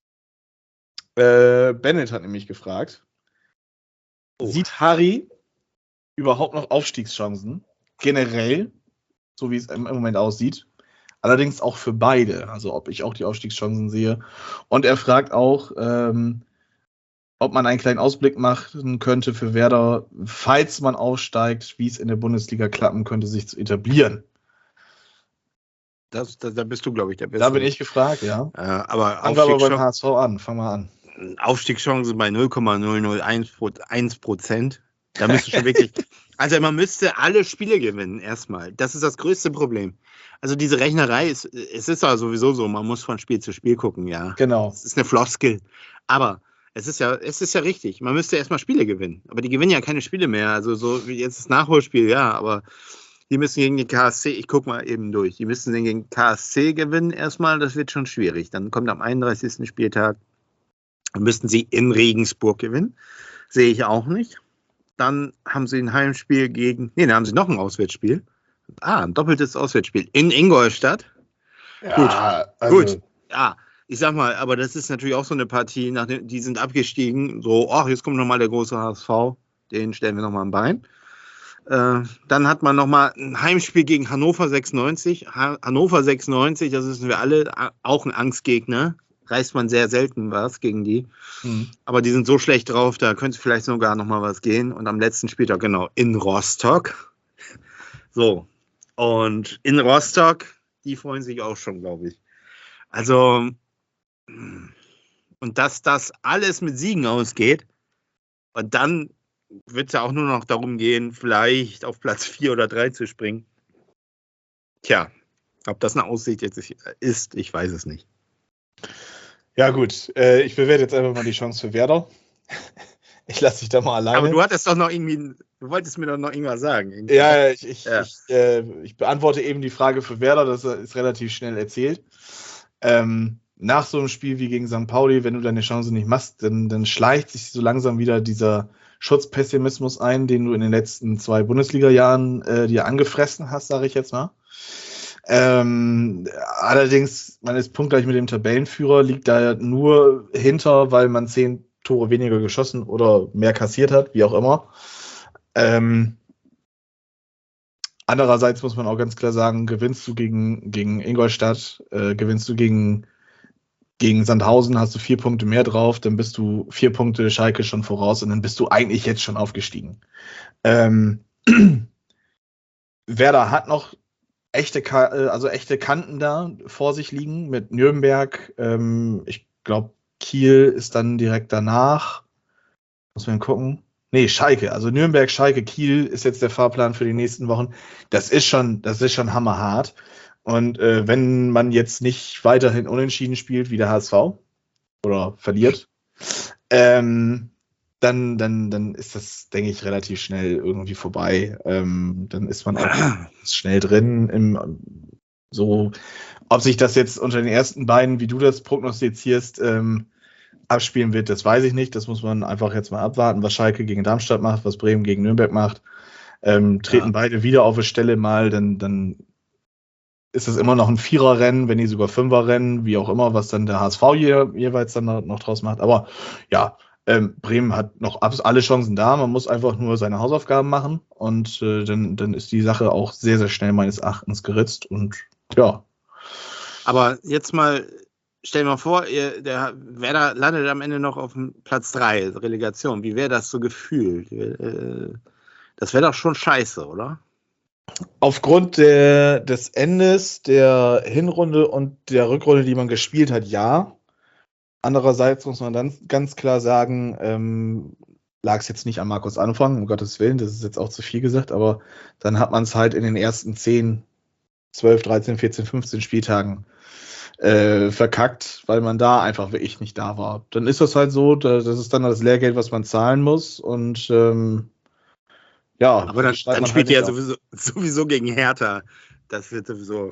Speaker 2: Bennett hat nämlich gefragt, sieht Harry überhaupt noch Aufstiegschancen? Generell, so wie es im Moment aussieht. Allerdings auch für beide. Also ob ich auch die Aufstiegschancen sehe. Und er fragt auch, ob man einen kleinen Ausblick machen könnte für Werder, falls man aufsteigt, wie es in der Bundesliga klappen könnte, sich zu etablieren.
Speaker 3: Da bist du, glaube ich, der Beste.
Speaker 2: Da bin ich gefragt, ja.
Speaker 3: Aber
Speaker 2: fangen wir aber beim HSV an. Fangen wir an.
Speaker 3: Aufstiegschancen bei 0,001%. Da müsste schon wirklich. Also man müsste alle Spiele gewinnen erstmal. Das ist das größte Problem. Also diese Rechnerei, es ist ja sowieso so, man muss von Spiel zu Spiel gucken, ja.
Speaker 2: Genau.
Speaker 3: Es ist eine Floskel. Aber es ist ja richtig. Man müsste erstmal Spiele gewinnen. Aber die gewinnen ja keine Spiele mehr. Also so wie jetzt das Nachholspiel, ja, aber die müssen gegen den KSC, ich gucke mal eben durch, die müssen gegen den KSC gewinnen erstmal, das wird schon schwierig. Dann kommt am 31. Spieltag, müssten sie in Regensburg gewinnen. Sehe ich auch nicht. Dann haben sie ein Heimspiel dann haben sie noch ein Auswärtsspiel. Ein doppeltes Auswärtsspiel in Ingolstadt.
Speaker 2: Ja,
Speaker 3: gut. Ja, ich sag mal, aber das ist natürlich auch so eine Partie, die sind abgestiegen. So, jetzt kommt nochmal der große HSV. Den stellen wir nochmal am Bein. Dann hat man nochmal ein Heimspiel gegen Hannover 96. Hannover 96, das wissen wir alle, auch ein Angstgegner. Reißt man sehr selten was gegen die. Aber die sind so schlecht drauf, da könnte vielleicht sogar nochmal was gehen. Und am letzten Spieltag, genau, in Rostock. So, und in Rostock, die freuen sich auch schon, glaube ich. Also, und dass das alles mit Siegen ausgeht, und dann wird es ja auch nur noch darum gehen, vielleicht auf Platz 4 oder 3 zu springen. Tja, ob das eine Aussicht jetzt ist, ich weiß es nicht.
Speaker 2: Ja gut, ich bewerte jetzt einfach mal die Chance für Werder. Ich lasse dich da mal alleine.
Speaker 3: Aber du hattest doch noch irgendwie, du wolltest mir doch noch irgendwas sagen. Irgendwie.
Speaker 2: Ja, ich beantworte eben die Frage für Werder, das ist relativ schnell erzählt. Nach so einem Spiel wie gegen St. Pauli, wenn du deine Chance nicht machst, dann schleicht sich so langsam wieder dieser Schutzpessimismus ein, den du in den letzten 2 Bundesliga-Jahren dir angefressen hast, sage ich jetzt mal. Allerdings, man ist punktgleich mit dem Tabellenführer, liegt da nur hinter, weil man 10 Tore weniger geschossen oder mehr kassiert hat, wie auch immer. Andererseits muss man auch ganz klar sagen, gewinnst du gegen Ingolstadt, gewinnst du gegen Sandhausen, hast du 4 Punkte mehr drauf, dann bist du 4 Punkte Schalke schon voraus und dann bist du eigentlich jetzt schon aufgestiegen. Werder hat noch echte Kanten da vor sich liegen mit Nürnberg. Ich glaube, Kiel ist dann direkt danach. Muss man gucken. Nee, Schalke. Also Nürnberg, Schalke, Kiel ist jetzt der Fahrplan für die nächsten Wochen. Das ist schon hammerhart. Und wenn man jetzt nicht weiterhin unentschieden spielt wie der HSV oder verliert, dann ist das, denke ich, relativ schnell irgendwie vorbei. Dann ist man auch schnell drin. Ob sich das jetzt unter den ersten beiden, wie du das prognostizierst, abspielen wird, das weiß ich nicht. Das muss man einfach jetzt mal abwarten, was Schalke gegen Darmstadt macht, was Bremen gegen Nürnberg macht. Treten beide wieder auf die Stelle mal, dann ist das immer noch ein Viererrennen, wenn nicht sogar Fünferrennen, wie auch immer, was dann der HSV jeweils dann noch draus macht. Aber ja, Bremen hat noch alle Chancen da. Man muss einfach nur seine Hausaufgaben machen und dann ist die Sache auch sehr, sehr schnell meines Erachtens geritzt und ja.
Speaker 3: Aber jetzt mal, stell dir mal vor, der Werder landet am Ende noch auf dem Platz 3, Relegation. Wie wäre das so gefühlt? Das wäre doch schon scheiße, oder?
Speaker 2: Aufgrund des Endes der Hinrunde und der Rückrunde, die man gespielt hat, ja. Andererseits muss man dann ganz klar sagen, lag es jetzt nicht an Markus Anfang, um Gottes Willen, das ist jetzt auch zu viel gesagt, aber dann hat man es halt in den ersten 10, 12, 13, 14, 15 Spieltagen verkackt, weil man da einfach wirklich nicht da war. Dann ist das halt so, das ist dann das Lehrgeld, was man zahlen muss und ja.
Speaker 3: Aber dann spielt ihr ja sowieso gegen Hertha. Das wird sowieso.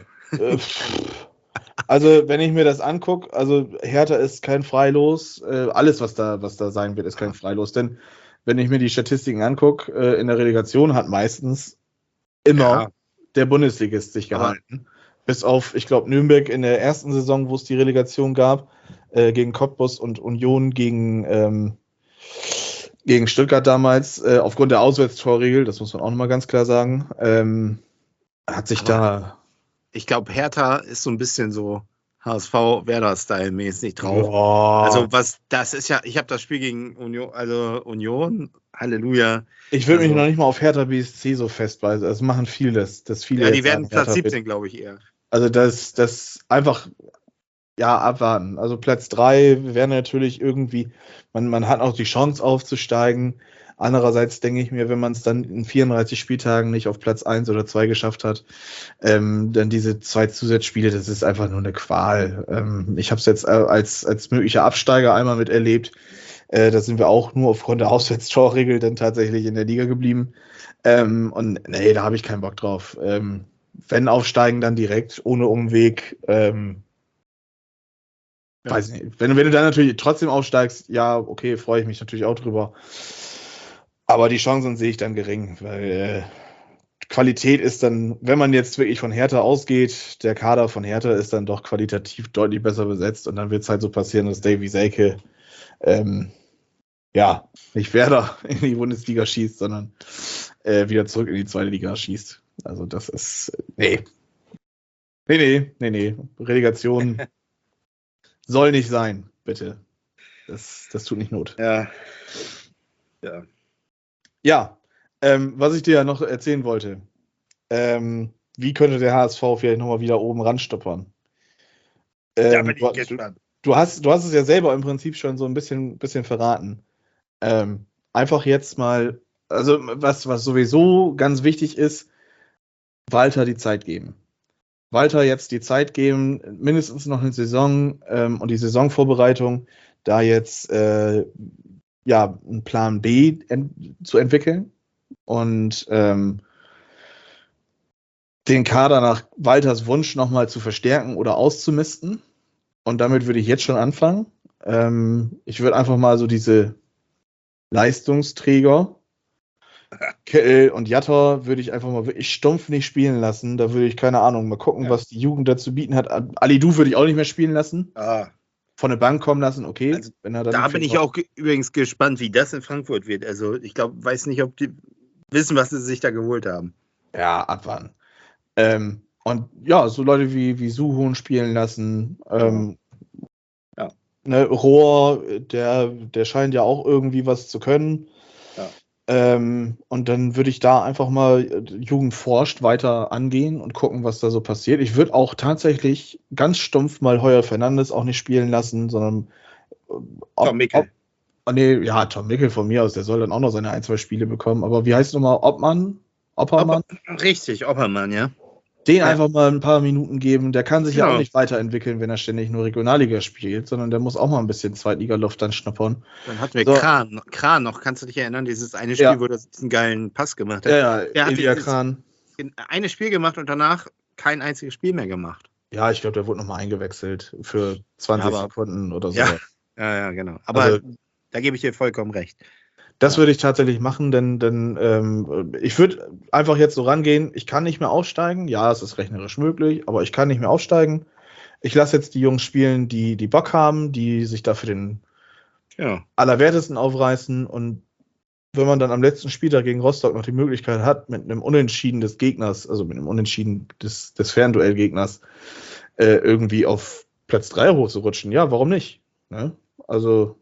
Speaker 2: Also, wenn ich mir das angucke, also Hertha ist kein Freilos. Alles, was da sein wird, ist kein Freilos. Denn wenn ich mir die Statistiken angucke, in der Relegation hat meistens immer der Bundesligist sich gehalten. Bis auf, ich glaube, Nürnberg in der ersten Saison, wo es die Relegation gab, gegen Cottbus und Union gegen Stuttgart damals, aufgrund der Auswärtstorregel, das muss man auch nochmal ganz klar sagen, hat sich da.
Speaker 3: Ich glaube, Hertha ist so ein bisschen so HSV-Werder-Style-mäßig drauf.
Speaker 2: Oh.
Speaker 3: Also, das ist ja, ich habe das Spiel gegen Union, Halleluja.
Speaker 2: Ich würde mich noch nicht mal auf Hertha BSC so festweisen. Das machen viele, viele.
Speaker 3: Ja, die werden Platz 17, glaube ich, eher.
Speaker 2: Also, das einfach, ja, abwarten. Also, Platz 3 wäre natürlich irgendwie, man hat auch die Chance aufzusteigen. Andererseits denke ich mir, wenn man es dann in 34 Spieltagen nicht auf Platz 1 oder 2 geschafft hat, dann diese 2 Zusatzspiele, das ist einfach nur eine Qual. Ich habe es jetzt als möglicher Absteiger einmal miterlebt. Da sind wir auch nur aufgrund der Auswärtstorregel dann tatsächlich in der Liga geblieben. Und nee, da habe ich keinen Bock drauf. Wenn aufsteigen, dann direkt, ohne Umweg. Weiß nicht. Wenn du dann natürlich trotzdem aufsteigst, ja, okay, freue ich mich natürlich auch drüber. Aber die Chancen sehe ich dann gering, weil Qualität ist dann, wenn man jetzt wirklich von Hertha ausgeht, der Kader von Hertha ist dann doch qualitativ deutlich besser besetzt und dann wird es halt so passieren, dass Davy Selke nicht Werder in die Bundesliga schießt, sondern wieder zurück in die zweite Liga schießt. Also das ist, nee. Relegation soll nicht sein, bitte. Das tut nicht Not. Ja, was ich dir ja noch erzählen wollte, wie könnte der HSV vielleicht nochmal wieder oben ranstoppern?
Speaker 3: Da bin ich gespannt.
Speaker 2: Du hast es ja selber im Prinzip schon so ein bisschen verraten. Einfach jetzt mal, also was sowieso ganz wichtig ist, Walter die Zeit geben. Walter jetzt die Zeit geben, mindestens noch eine Saison und die Saisonvorbereitung, da jetzt einen Plan B zu entwickeln und den Kader nach Walters Wunsch nochmal zu verstärken oder auszumisten. Und damit würde ich jetzt schon anfangen. Ich würde einfach mal so diese Leistungsträger, Kittel und Jatta, würde ich einfach mal wirklich stumpf nicht spielen lassen. Da würde ich, keine Ahnung, mal gucken, was die Jugend dazu bieten hat. Alidu würde ich auch nicht mehr spielen lassen. Von der Bank kommen lassen, okay.
Speaker 3: Also, wenn er dann da bin ich auch übrigens gespannt, wie das in Frankfurt wird. Also ich weiß nicht, ob die wissen, was sie sich da geholt haben.
Speaker 2: Ja, abwarten. Und ja, so Leute wie Suhun spielen lassen. Rohr, der scheint ja auch irgendwie was zu können. Und dann würde ich da einfach mal Jugend forscht weiter angehen und gucken, was da so passiert. Ich würde auch tatsächlich ganz stumpf mal Heuer Fernandes auch nicht spielen lassen, sondern
Speaker 3: Tom Mickel.
Speaker 2: Tom Mickel von mir aus, der soll dann auch noch seine 1, 2 Spiele bekommen. Aber wie heißt es nochmal? Oppermann?
Speaker 3: Richtig, Oppermann, ja.
Speaker 2: Den einfach mal ein paar Minuten geben. Der kann sich ja auch nicht weiterentwickeln, wenn er ständig nur Regionalliga spielt, sondern der muss auch mal ein bisschen Zweitliga-Luft dann schnuppern.
Speaker 3: Dann hatten wir Kran noch, kannst du dich erinnern? Dieses eine Spiel, wo das einen geilen Pass gemacht hat.
Speaker 2: Der hat Kran.
Speaker 3: Ein Spiel gemacht und danach kein einziges Spiel mehr gemacht.
Speaker 2: Ja, ich glaube, der wurde nochmal eingewechselt für 20 Sekunden oder so.
Speaker 3: Ja, genau. Aber da gebe ich dir vollkommen recht.
Speaker 2: Das würde ich tatsächlich machen, denn ich würde einfach jetzt so rangehen, ich kann nicht mehr aufsteigen, ja, es ist rechnerisch möglich, aber ich kann nicht mehr aufsteigen. Ich lasse jetzt die Jungs spielen, die Bock haben, die sich dafür den Allerwertesten aufreißen und wenn man dann am letzten Spieltag gegen Rostock noch die Möglichkeit hat, mit einem Unentschieden des Gegners, also mit einem Unentschieden des Fernduellgegners, irgendwie auf Platz 3 hochzurutschen, ja, warum nicht? Ne? Also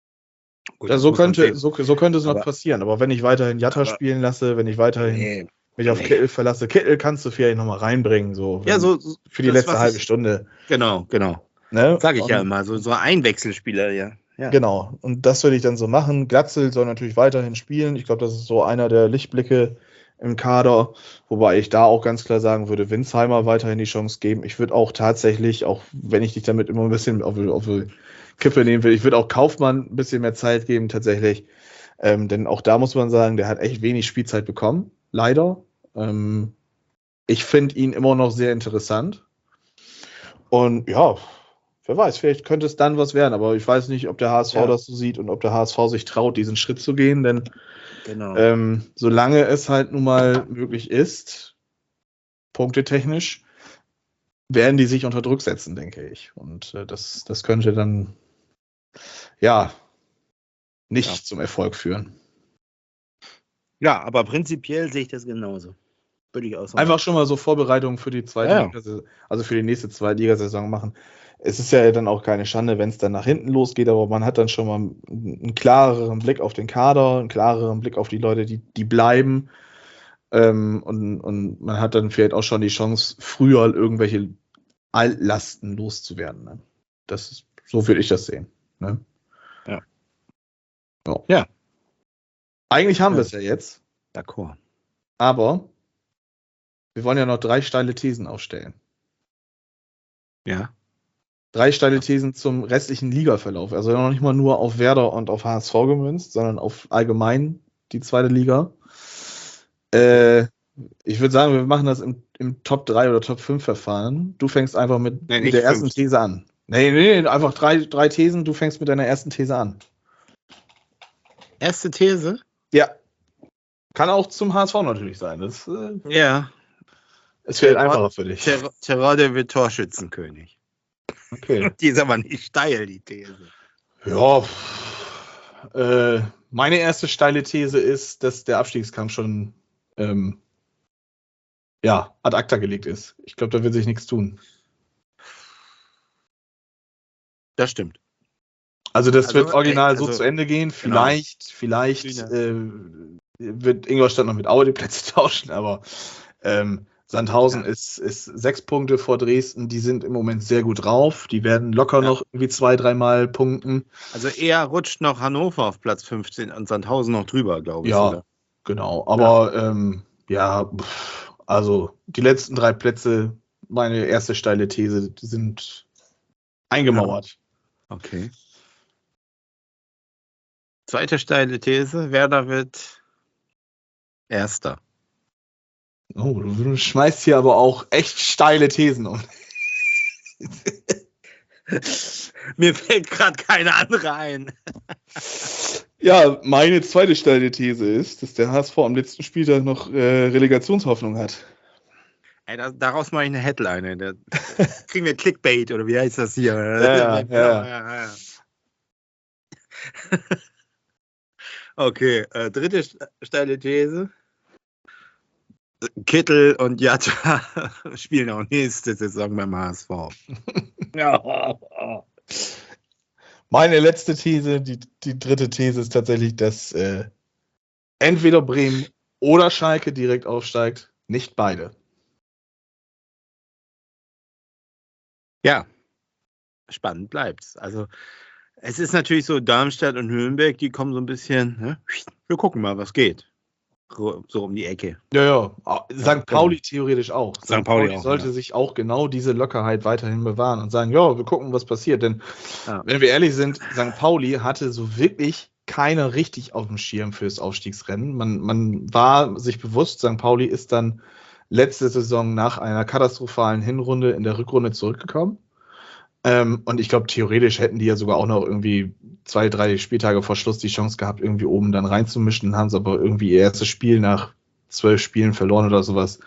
Speaker 2: Gut, so könnte es noch passieren. Aber wenn ich weiterhin Jatta spielen lasse, wenn ich weiterhin mich auf Kittel verlasse. Kittel kannst du vielleicht nochmal reinbringen, so,
Speaker 3: ja, so
Speaker 2: für die letzte halbe Stunde.
Speaker 3: Genau.
Speaker 2: Ne?
Speaker 3: Sag ich ja immer, so ein Wechselspieler, ja.
Speaker 2: Genau, und das würde ich dann so machen. Glatzel soll natürlich weiterhin spielen. Ich glaube, das ist so einer der Lichtblicke im Kader, wobei ich da auch ganz klar sagen würde, Winsheimer weiterhin die Chance geben. Ich würde auch tatsächlich, auch wenn ich dich damit immer ein bisschen auf die Kippe nehmen will, ich würde auch Kaufmann ein bisschen mehr Zeit geben tatsächlich. Denn auch da muss man sagen, der hat echt wenig Spielzeit bekommen, leider. Ich finde ihn immer noch sehr interessant. Und ja, wer weiß, vielleicht könnte es dann was werden, aber ich weiß nicht, ob der HSV das so sieht und ob der HSV sich traut, diesen Schritt zu gehen, denn solange es halt nun mal möglich ist, punktetechnisch, werden die sich unter Druck setzen, denke ich. Und das könnte dann nicht zum Erfolg führen.
Speaker 3: Ja, aber prinzipiell sehe ich das genauso. Würde ich auch sagen.
Speaker 2: Einfach schon mal so Vorbereitungen für die also für die nächste Zweitligasaison machen. Es ist ja dann auch keine Schande, wenn es dann nach hinten losgeht, aber man hat dann schon mal einen klareren Blick auf den Kader, einen klareren Blick auf die Leute, die bleiben. Und man hat dann vielleicht auch schon die Chance, früher irgendwelche Altlasten loszuwerden. Ne? So würde ich das sehen. Ne? Ja. Eigentlich haben wir es ja jetzt.
Speaker 3: D'accord.
Speaker 2: Aber wir wollen ja noch 3 steile Thesen aufstellen.
Speaker 3: Ja.
Speaker 2: 3 steile Thesen zum restlichen Ligaverlauf. Also noch nicht mal nur auf Werder und auf HSV gemünzt, sondern auf allgemein die zweite Liga. Ich würde sagen, wir machen das im Top 3 oder Top 5 Verfahren. Du fängst einfach mit der ersten These an. Nee, einfach 3 Thesen, du fängst mit deiner ersten These an.
Speaker 3: Erste These?
Speaker 2: Ja. Kann auch zum HSV natürlich sein. Das ist vielleicht einfacher für dich.
Speaker 3: Terodde wird Torschützenkönig.
Speaker 2: Okay.
Speaker 3: Die ist aber nicht steil, die These.
Speaker 2: Ja. Meine erste steile These ist, dass der Abstiegskampf schon ad acta gelegt ist. Ich glaube, da wird sich nichts tun.
Speaker 3: Das stimmt.
Speaker 2: Also das wird original so zu Ende gehen. Vielleicht wird Ingolstadt noch mit Aue die Plätze tauschen, aber Sandhausen ist 6 Punkte vor Dresden. Die sind im Moment sehr gut drauf. Die werden locker noch irgendwie 2-3 Mal punkten.
Speaker 3: Also eher rutscht noch Hannover auf Platz 15 und Sandhausen noch drüber, glaube ich.
Speaker 2: Ja,
Speaker 3: oder?
Speaker 2: Genau. Aber also die letzten 3 Plätze, meine erste steile These, die sind eingemauert.
Speaker 3: Okay. Zweite steile These, Werder wird Erster.
Speaker 2: Oh, du schmeißt hier aber auch echt steile Thesen um.
Speaker 3: Mir fällt gerade keine andere ein.
Speaker 2: Ja, meine zweite steile These ist, dass der HSV am letzten Spieltag noch Relegationshoffnung hat.
Speaker 3: Ey, daraus mache ich eine Headline. Da kriegen wir Clickbait, oder wie heißt das hier?
Speaker 2: Ja.
Speaker 3: Okay, dritte steile These. Kittel und Jatta spielen auch nächste Saison beim HSV.
Speaker 2: Meine letzte These, die dritte These ist tatsächlich, dass entweder Bremen oder Schalke direkt aufsteigt, nicht beide.
Speaker 3: Ja, spannend bleibt's. Also es ist natürlich so, Darmstadt und Nürnberg, die kommen so ein bisschen, ne? Wir gucken mal, was geht. So um die Ecke.
Speaker 2: Ja. St. Pauli theoretisch auch.
Speaker 3: St. Pauli
Speaker 2: sollte sich auch genau diese Lockerheit weiterhin bewahren und sagen, ja, wir gucken, was passiert. Denn wenn wir ehrlich sind, St. Pauli hatte so wirklich keiner richtig auf dem Schirm fürs Aufstiegsrennen. Man war sich bewusst, St. Pauli ist dann letzte Saison nach einer katastrophalen Hinrunde in der Rückrunde zurückgekommen. Und ich glaube, theoretisch hätten die ja sogar auch noch irgendwie 2-3 Spieltage vor Schluss die Chance gehabt, irgendwie oben dann reinzumischen, haben sie aber irgendwie ihr erstes Spiel nach 12 Spielen verloren oder sowas.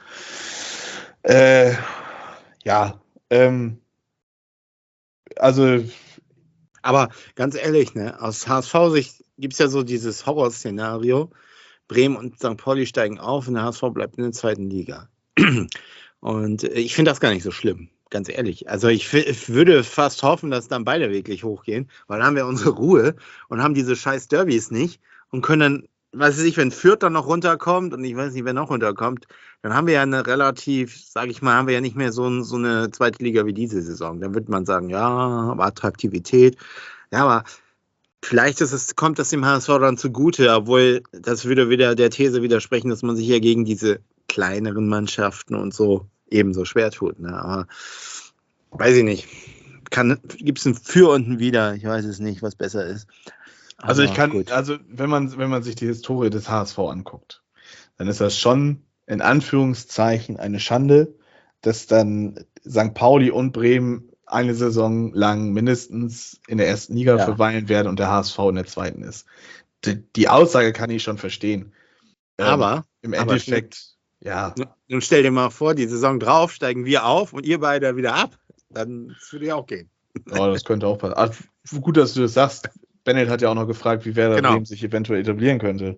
Speaker 2: Also.
Speaker 3: Aber ganz ehrlich, ne, aus HSV-Sicht gibt es ja so dieses Horrorszenario, Bremen und St. Pauli steigen auf und der HSV bleibt in der zweiten Liga. Und ich finde das gar nicht so schlimm. Ganz ehrlich. Also ich würde fast hoffen, dass dann beide wirklich hochgehen, weil dann haben wir unsere Ruhe und haben diese scheiß Derbys nicht und können dann weiß ich, wenn Fürth dann noch runterkommt und ich weiß nicht, wer noch runterkommt, dann haben wir ja eine relativ, sage ich mal, haben wir ja nicht mehr so eine zweite Liga wie diese Saison. Dann würde man sagen, ja, aber Attraktivität. Ja, aber vielleicht kommt das dem HSV dann zugute, obwohl das würde wieder der These widersprechen, dass man sich ja gegen diese kleineren Mannschaften und so ebenso schwer tut. Ne? Aber weiß ich nicht. Gibt es ein Für und ein Wider? Ich weiß es nicht, was besser ist.
Speaker 2: Also wenn man sich die Historie des HSV anguckt, dann ist das schon in Anführungszeichen eine Schande, dass dann St. Pauli und Bremen eine Saison lang mindestens in der ersten Liga verweilen werden und der HSV in der zweiten ist. Die Aussage kann ich schon verstehen.
Speaker 3: Aber
Speaker 2: im Endeffekt, ja.
Speaker 3: Nun stell dir mal vor, die Saison drauf steigen wir auf und ihr beide wieder ab. Dann würde ja auch gehen.
Speaker 2: Ja, das könnte auch passen. Ach, gut, dass du das sagst. Bennett hat ja auch noch gefragt, wie Werder Bremen sich eventuell etablieren könnte.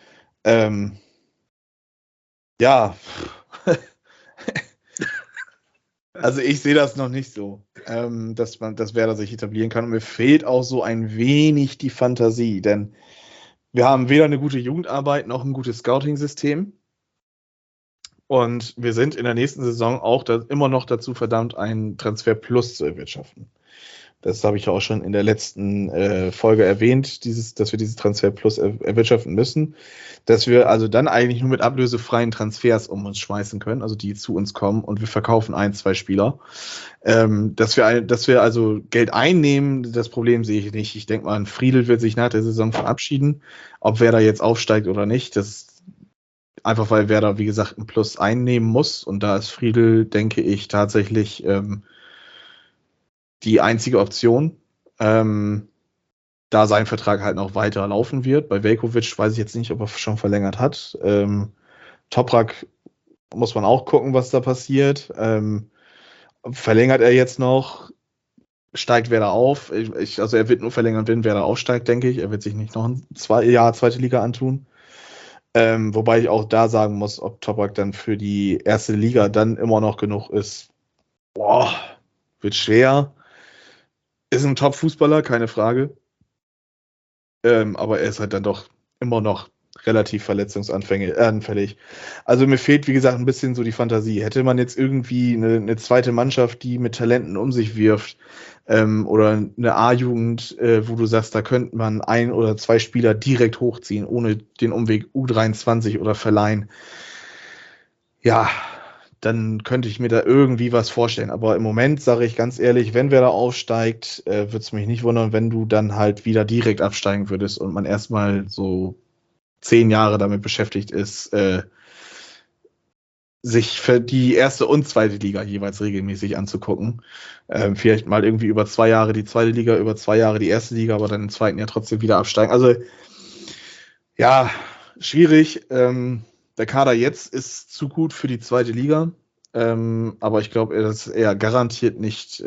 Speaker 2: Ja. Also ich sehe das noch nicht so, dass Werder sich etablieren kann. Und mir fehlt auch so ein wenig die Fantasie, denn wir haben weder eine gute Jugendarbeit noch ein gutes Scouting-System. Und wir sind in der nächsten Saison auch immer noch dazu verdammt, einen Transfer Plus zu erwirtschaften. Das habe ich auch schon in der letzten Folge erwähnt, dass wir dieses Transfer Plus erwirtschaften müssen. Dass wir also dann eigentlich nur mit ablösefreien Transfers um uns schmeißen können, also die zu uns kommen und wir verkaufen 1-2 Spieler. Dass wir also Geld einnehmen, das Problem sehe ich nicht. Ich denke mal, ein Friedl wird sich nach der Saison verabschieden. Ob Werder jetzt aufsteigt oder nicht, das einfach weil Werder, wie gesagt, ein Plus einnehmen muss. Und da ist Friedl, denke ich, tatsächlich die einzige Option, da sein Vertrag halt noch weiter laufen wird. Bei Veljković weiß ich jetzt nicht, ob er schon verlängert hat. Toprak muss man auch gucken, was da passiert. Verlängert er jetzt noch? Steigt Werder auf? Also er wird nur verlängern, wenn Werder aufsteigt, denke ich. Er wird sich nicht noch ein Jahr zweite Liga antun. Wobei ich auch da sagen muss, ob Toprak dann für die erste Liga dann immer noch genug ist. Wird schwer. Ist ein Top-Fußballer, keine Frage. Aber er ist halt dann doch immer noch relativ verletzungsanfällig. Also mir fehlt, wie gesagt, ein bisschen so die Fantasie. Hätte man jetzt irgendwie eine zweite Mannschaft, die mit Talenten um sich wirft, oder eine A-Jugend, wo du sagst, da könnte man 1 oder 2 Spieler direkt hochziehen, ohne den Umweg U23 oder verleihen. Ja, dann könnte ich mir da irgendwie was vorstellen. Aber im Moment sage ich ganz ehrlich, wenn wer da aufsteigt, würde es mich nicht wundern, wenn du dann halt wieder direkt absteigen würdest und man erstmal so 10 Jahre damit beschäftigt ist, sich für die erste und zweite Liga jeweils regelmäßig anzugucken. Vielleicht mal irgendwie über 2 Jahre die zweite Liga, über 2 Jahre die erste Liga, aber dann im zweiten Jahr trotzdem wieder absteigen. Also ja, schwierig. Der Kader jetzt ist zu gut für die zweite Liga, aber ich glaube, dass er garantiert nicht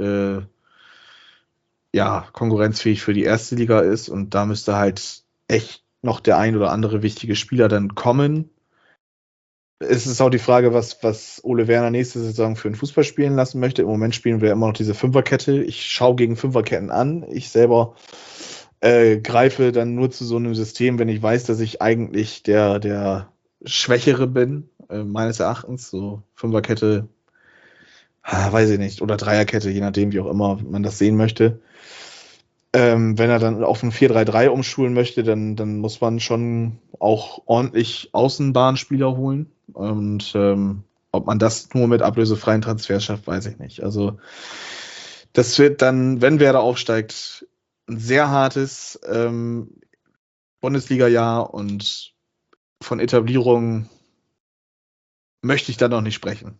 Speaker 2: konkurrenzfähig für die erste Liga ist und da müsste halt echt noch der ein oder andere wichtige Spieler dann kommen. Es ist auch die Frage, was Ole Werner nächste Saison für einen Fußball spielen lassen möchte. Im Moment spielen wir immer noch diese Fünferkette. Ich schaue gegen Fünferketten an. Ich selber greife dann nur zu so einem System, wenn ich weiß, dass ich eigentlich der Schwächere bin, meines Erachtens. So Fünferkette, weiß ich nicht, oder Dreierkette, je nachdem, wie auch immer man das sehen möchte. Wenn er dann auf ein 4-3-3 umschulen möchte, dann muss man schon auch ordentlich Außenbahnspieler holen. Und ob man das nur mit ablösefreien Transfers schafft, weiß ich nicht. Also das wird dann, wenn Werder aufsteigt, ein sehr hartes Bundesliga-Jahr und von Etablierung möchte ich da noch nicht sprechen.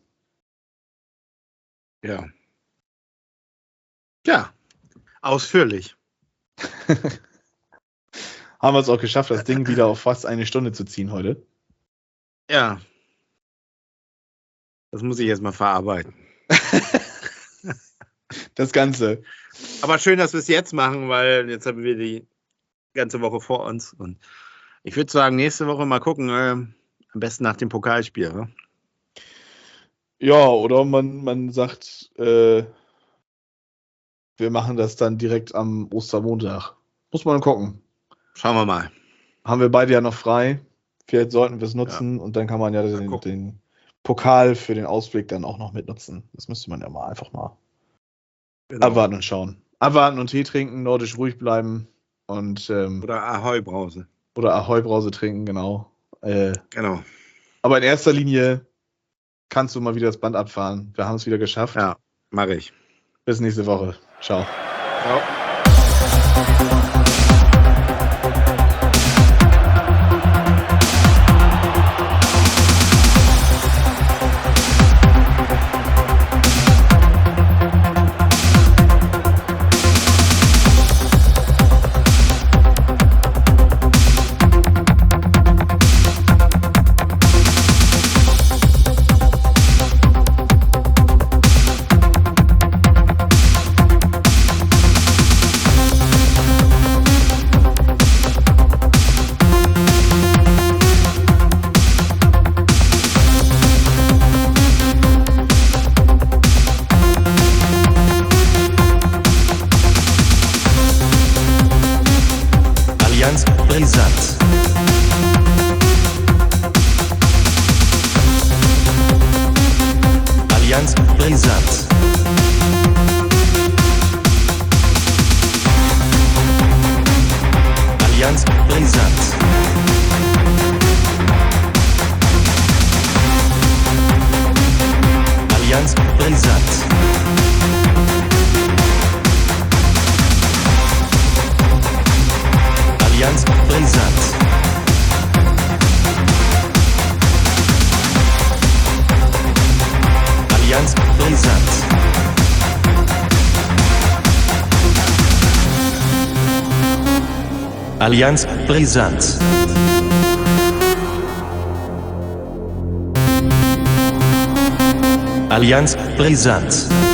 Speaker 3: Ja. Ja, ausführlich.
Speaker 2: Haben wir es auch geschafft, das Ding wieder auf fast 1 Stunde zu ziehen heute.
Speaker 3: Ja. Das muss ich jetzt mal verarbeiten.
Speaker 2: Das Ganze.
Speaker 3: Aber schön, dass wir es jetzt machen, weil jetzt haben wir die ganze Woche vor uns. Und ich würde sagen, nächste Woche mal gucken, am besten nach dem Pokalspiel. Ne?
Speaker 2: Ja, oder man sagt, wir machen das dann direkt am Ostermontag. Muss man gucken.
Speaker 3: Schauen wir mal.
Speaker 2: haben wir beide ja noch frei. Vielleicht sollten wir es nutzen und dann kann man ja den Pokal für den Ausblick dann auch noch mitnutzen. Das müsste man ja mal einfach mal abwarten und schauen. Abwarten und Tee trinken, nordisch ruhig bleiben und
Speaker 3: oder Ahoi-Brause.
Speaker 2: Oder Ahoi-Brause trinken, genau.
Speaker 3: Genau.
Speaker 2: Aber in erster Linie kannst du mal wieder das Band abfahren. Wir haben es wieder geschafft.
Speaker 3: Ja, mache ich.
Speaker 2: Bis nächste Woche. Ciao.
Speaker 3: Ciao.
Speaker 1: Brisant. Allianz Brisant. Allianz Brisant. Allianz Brisant. Allianz Brisant. Allianz Brisant. Allianz Brisant. Allianz Brisant.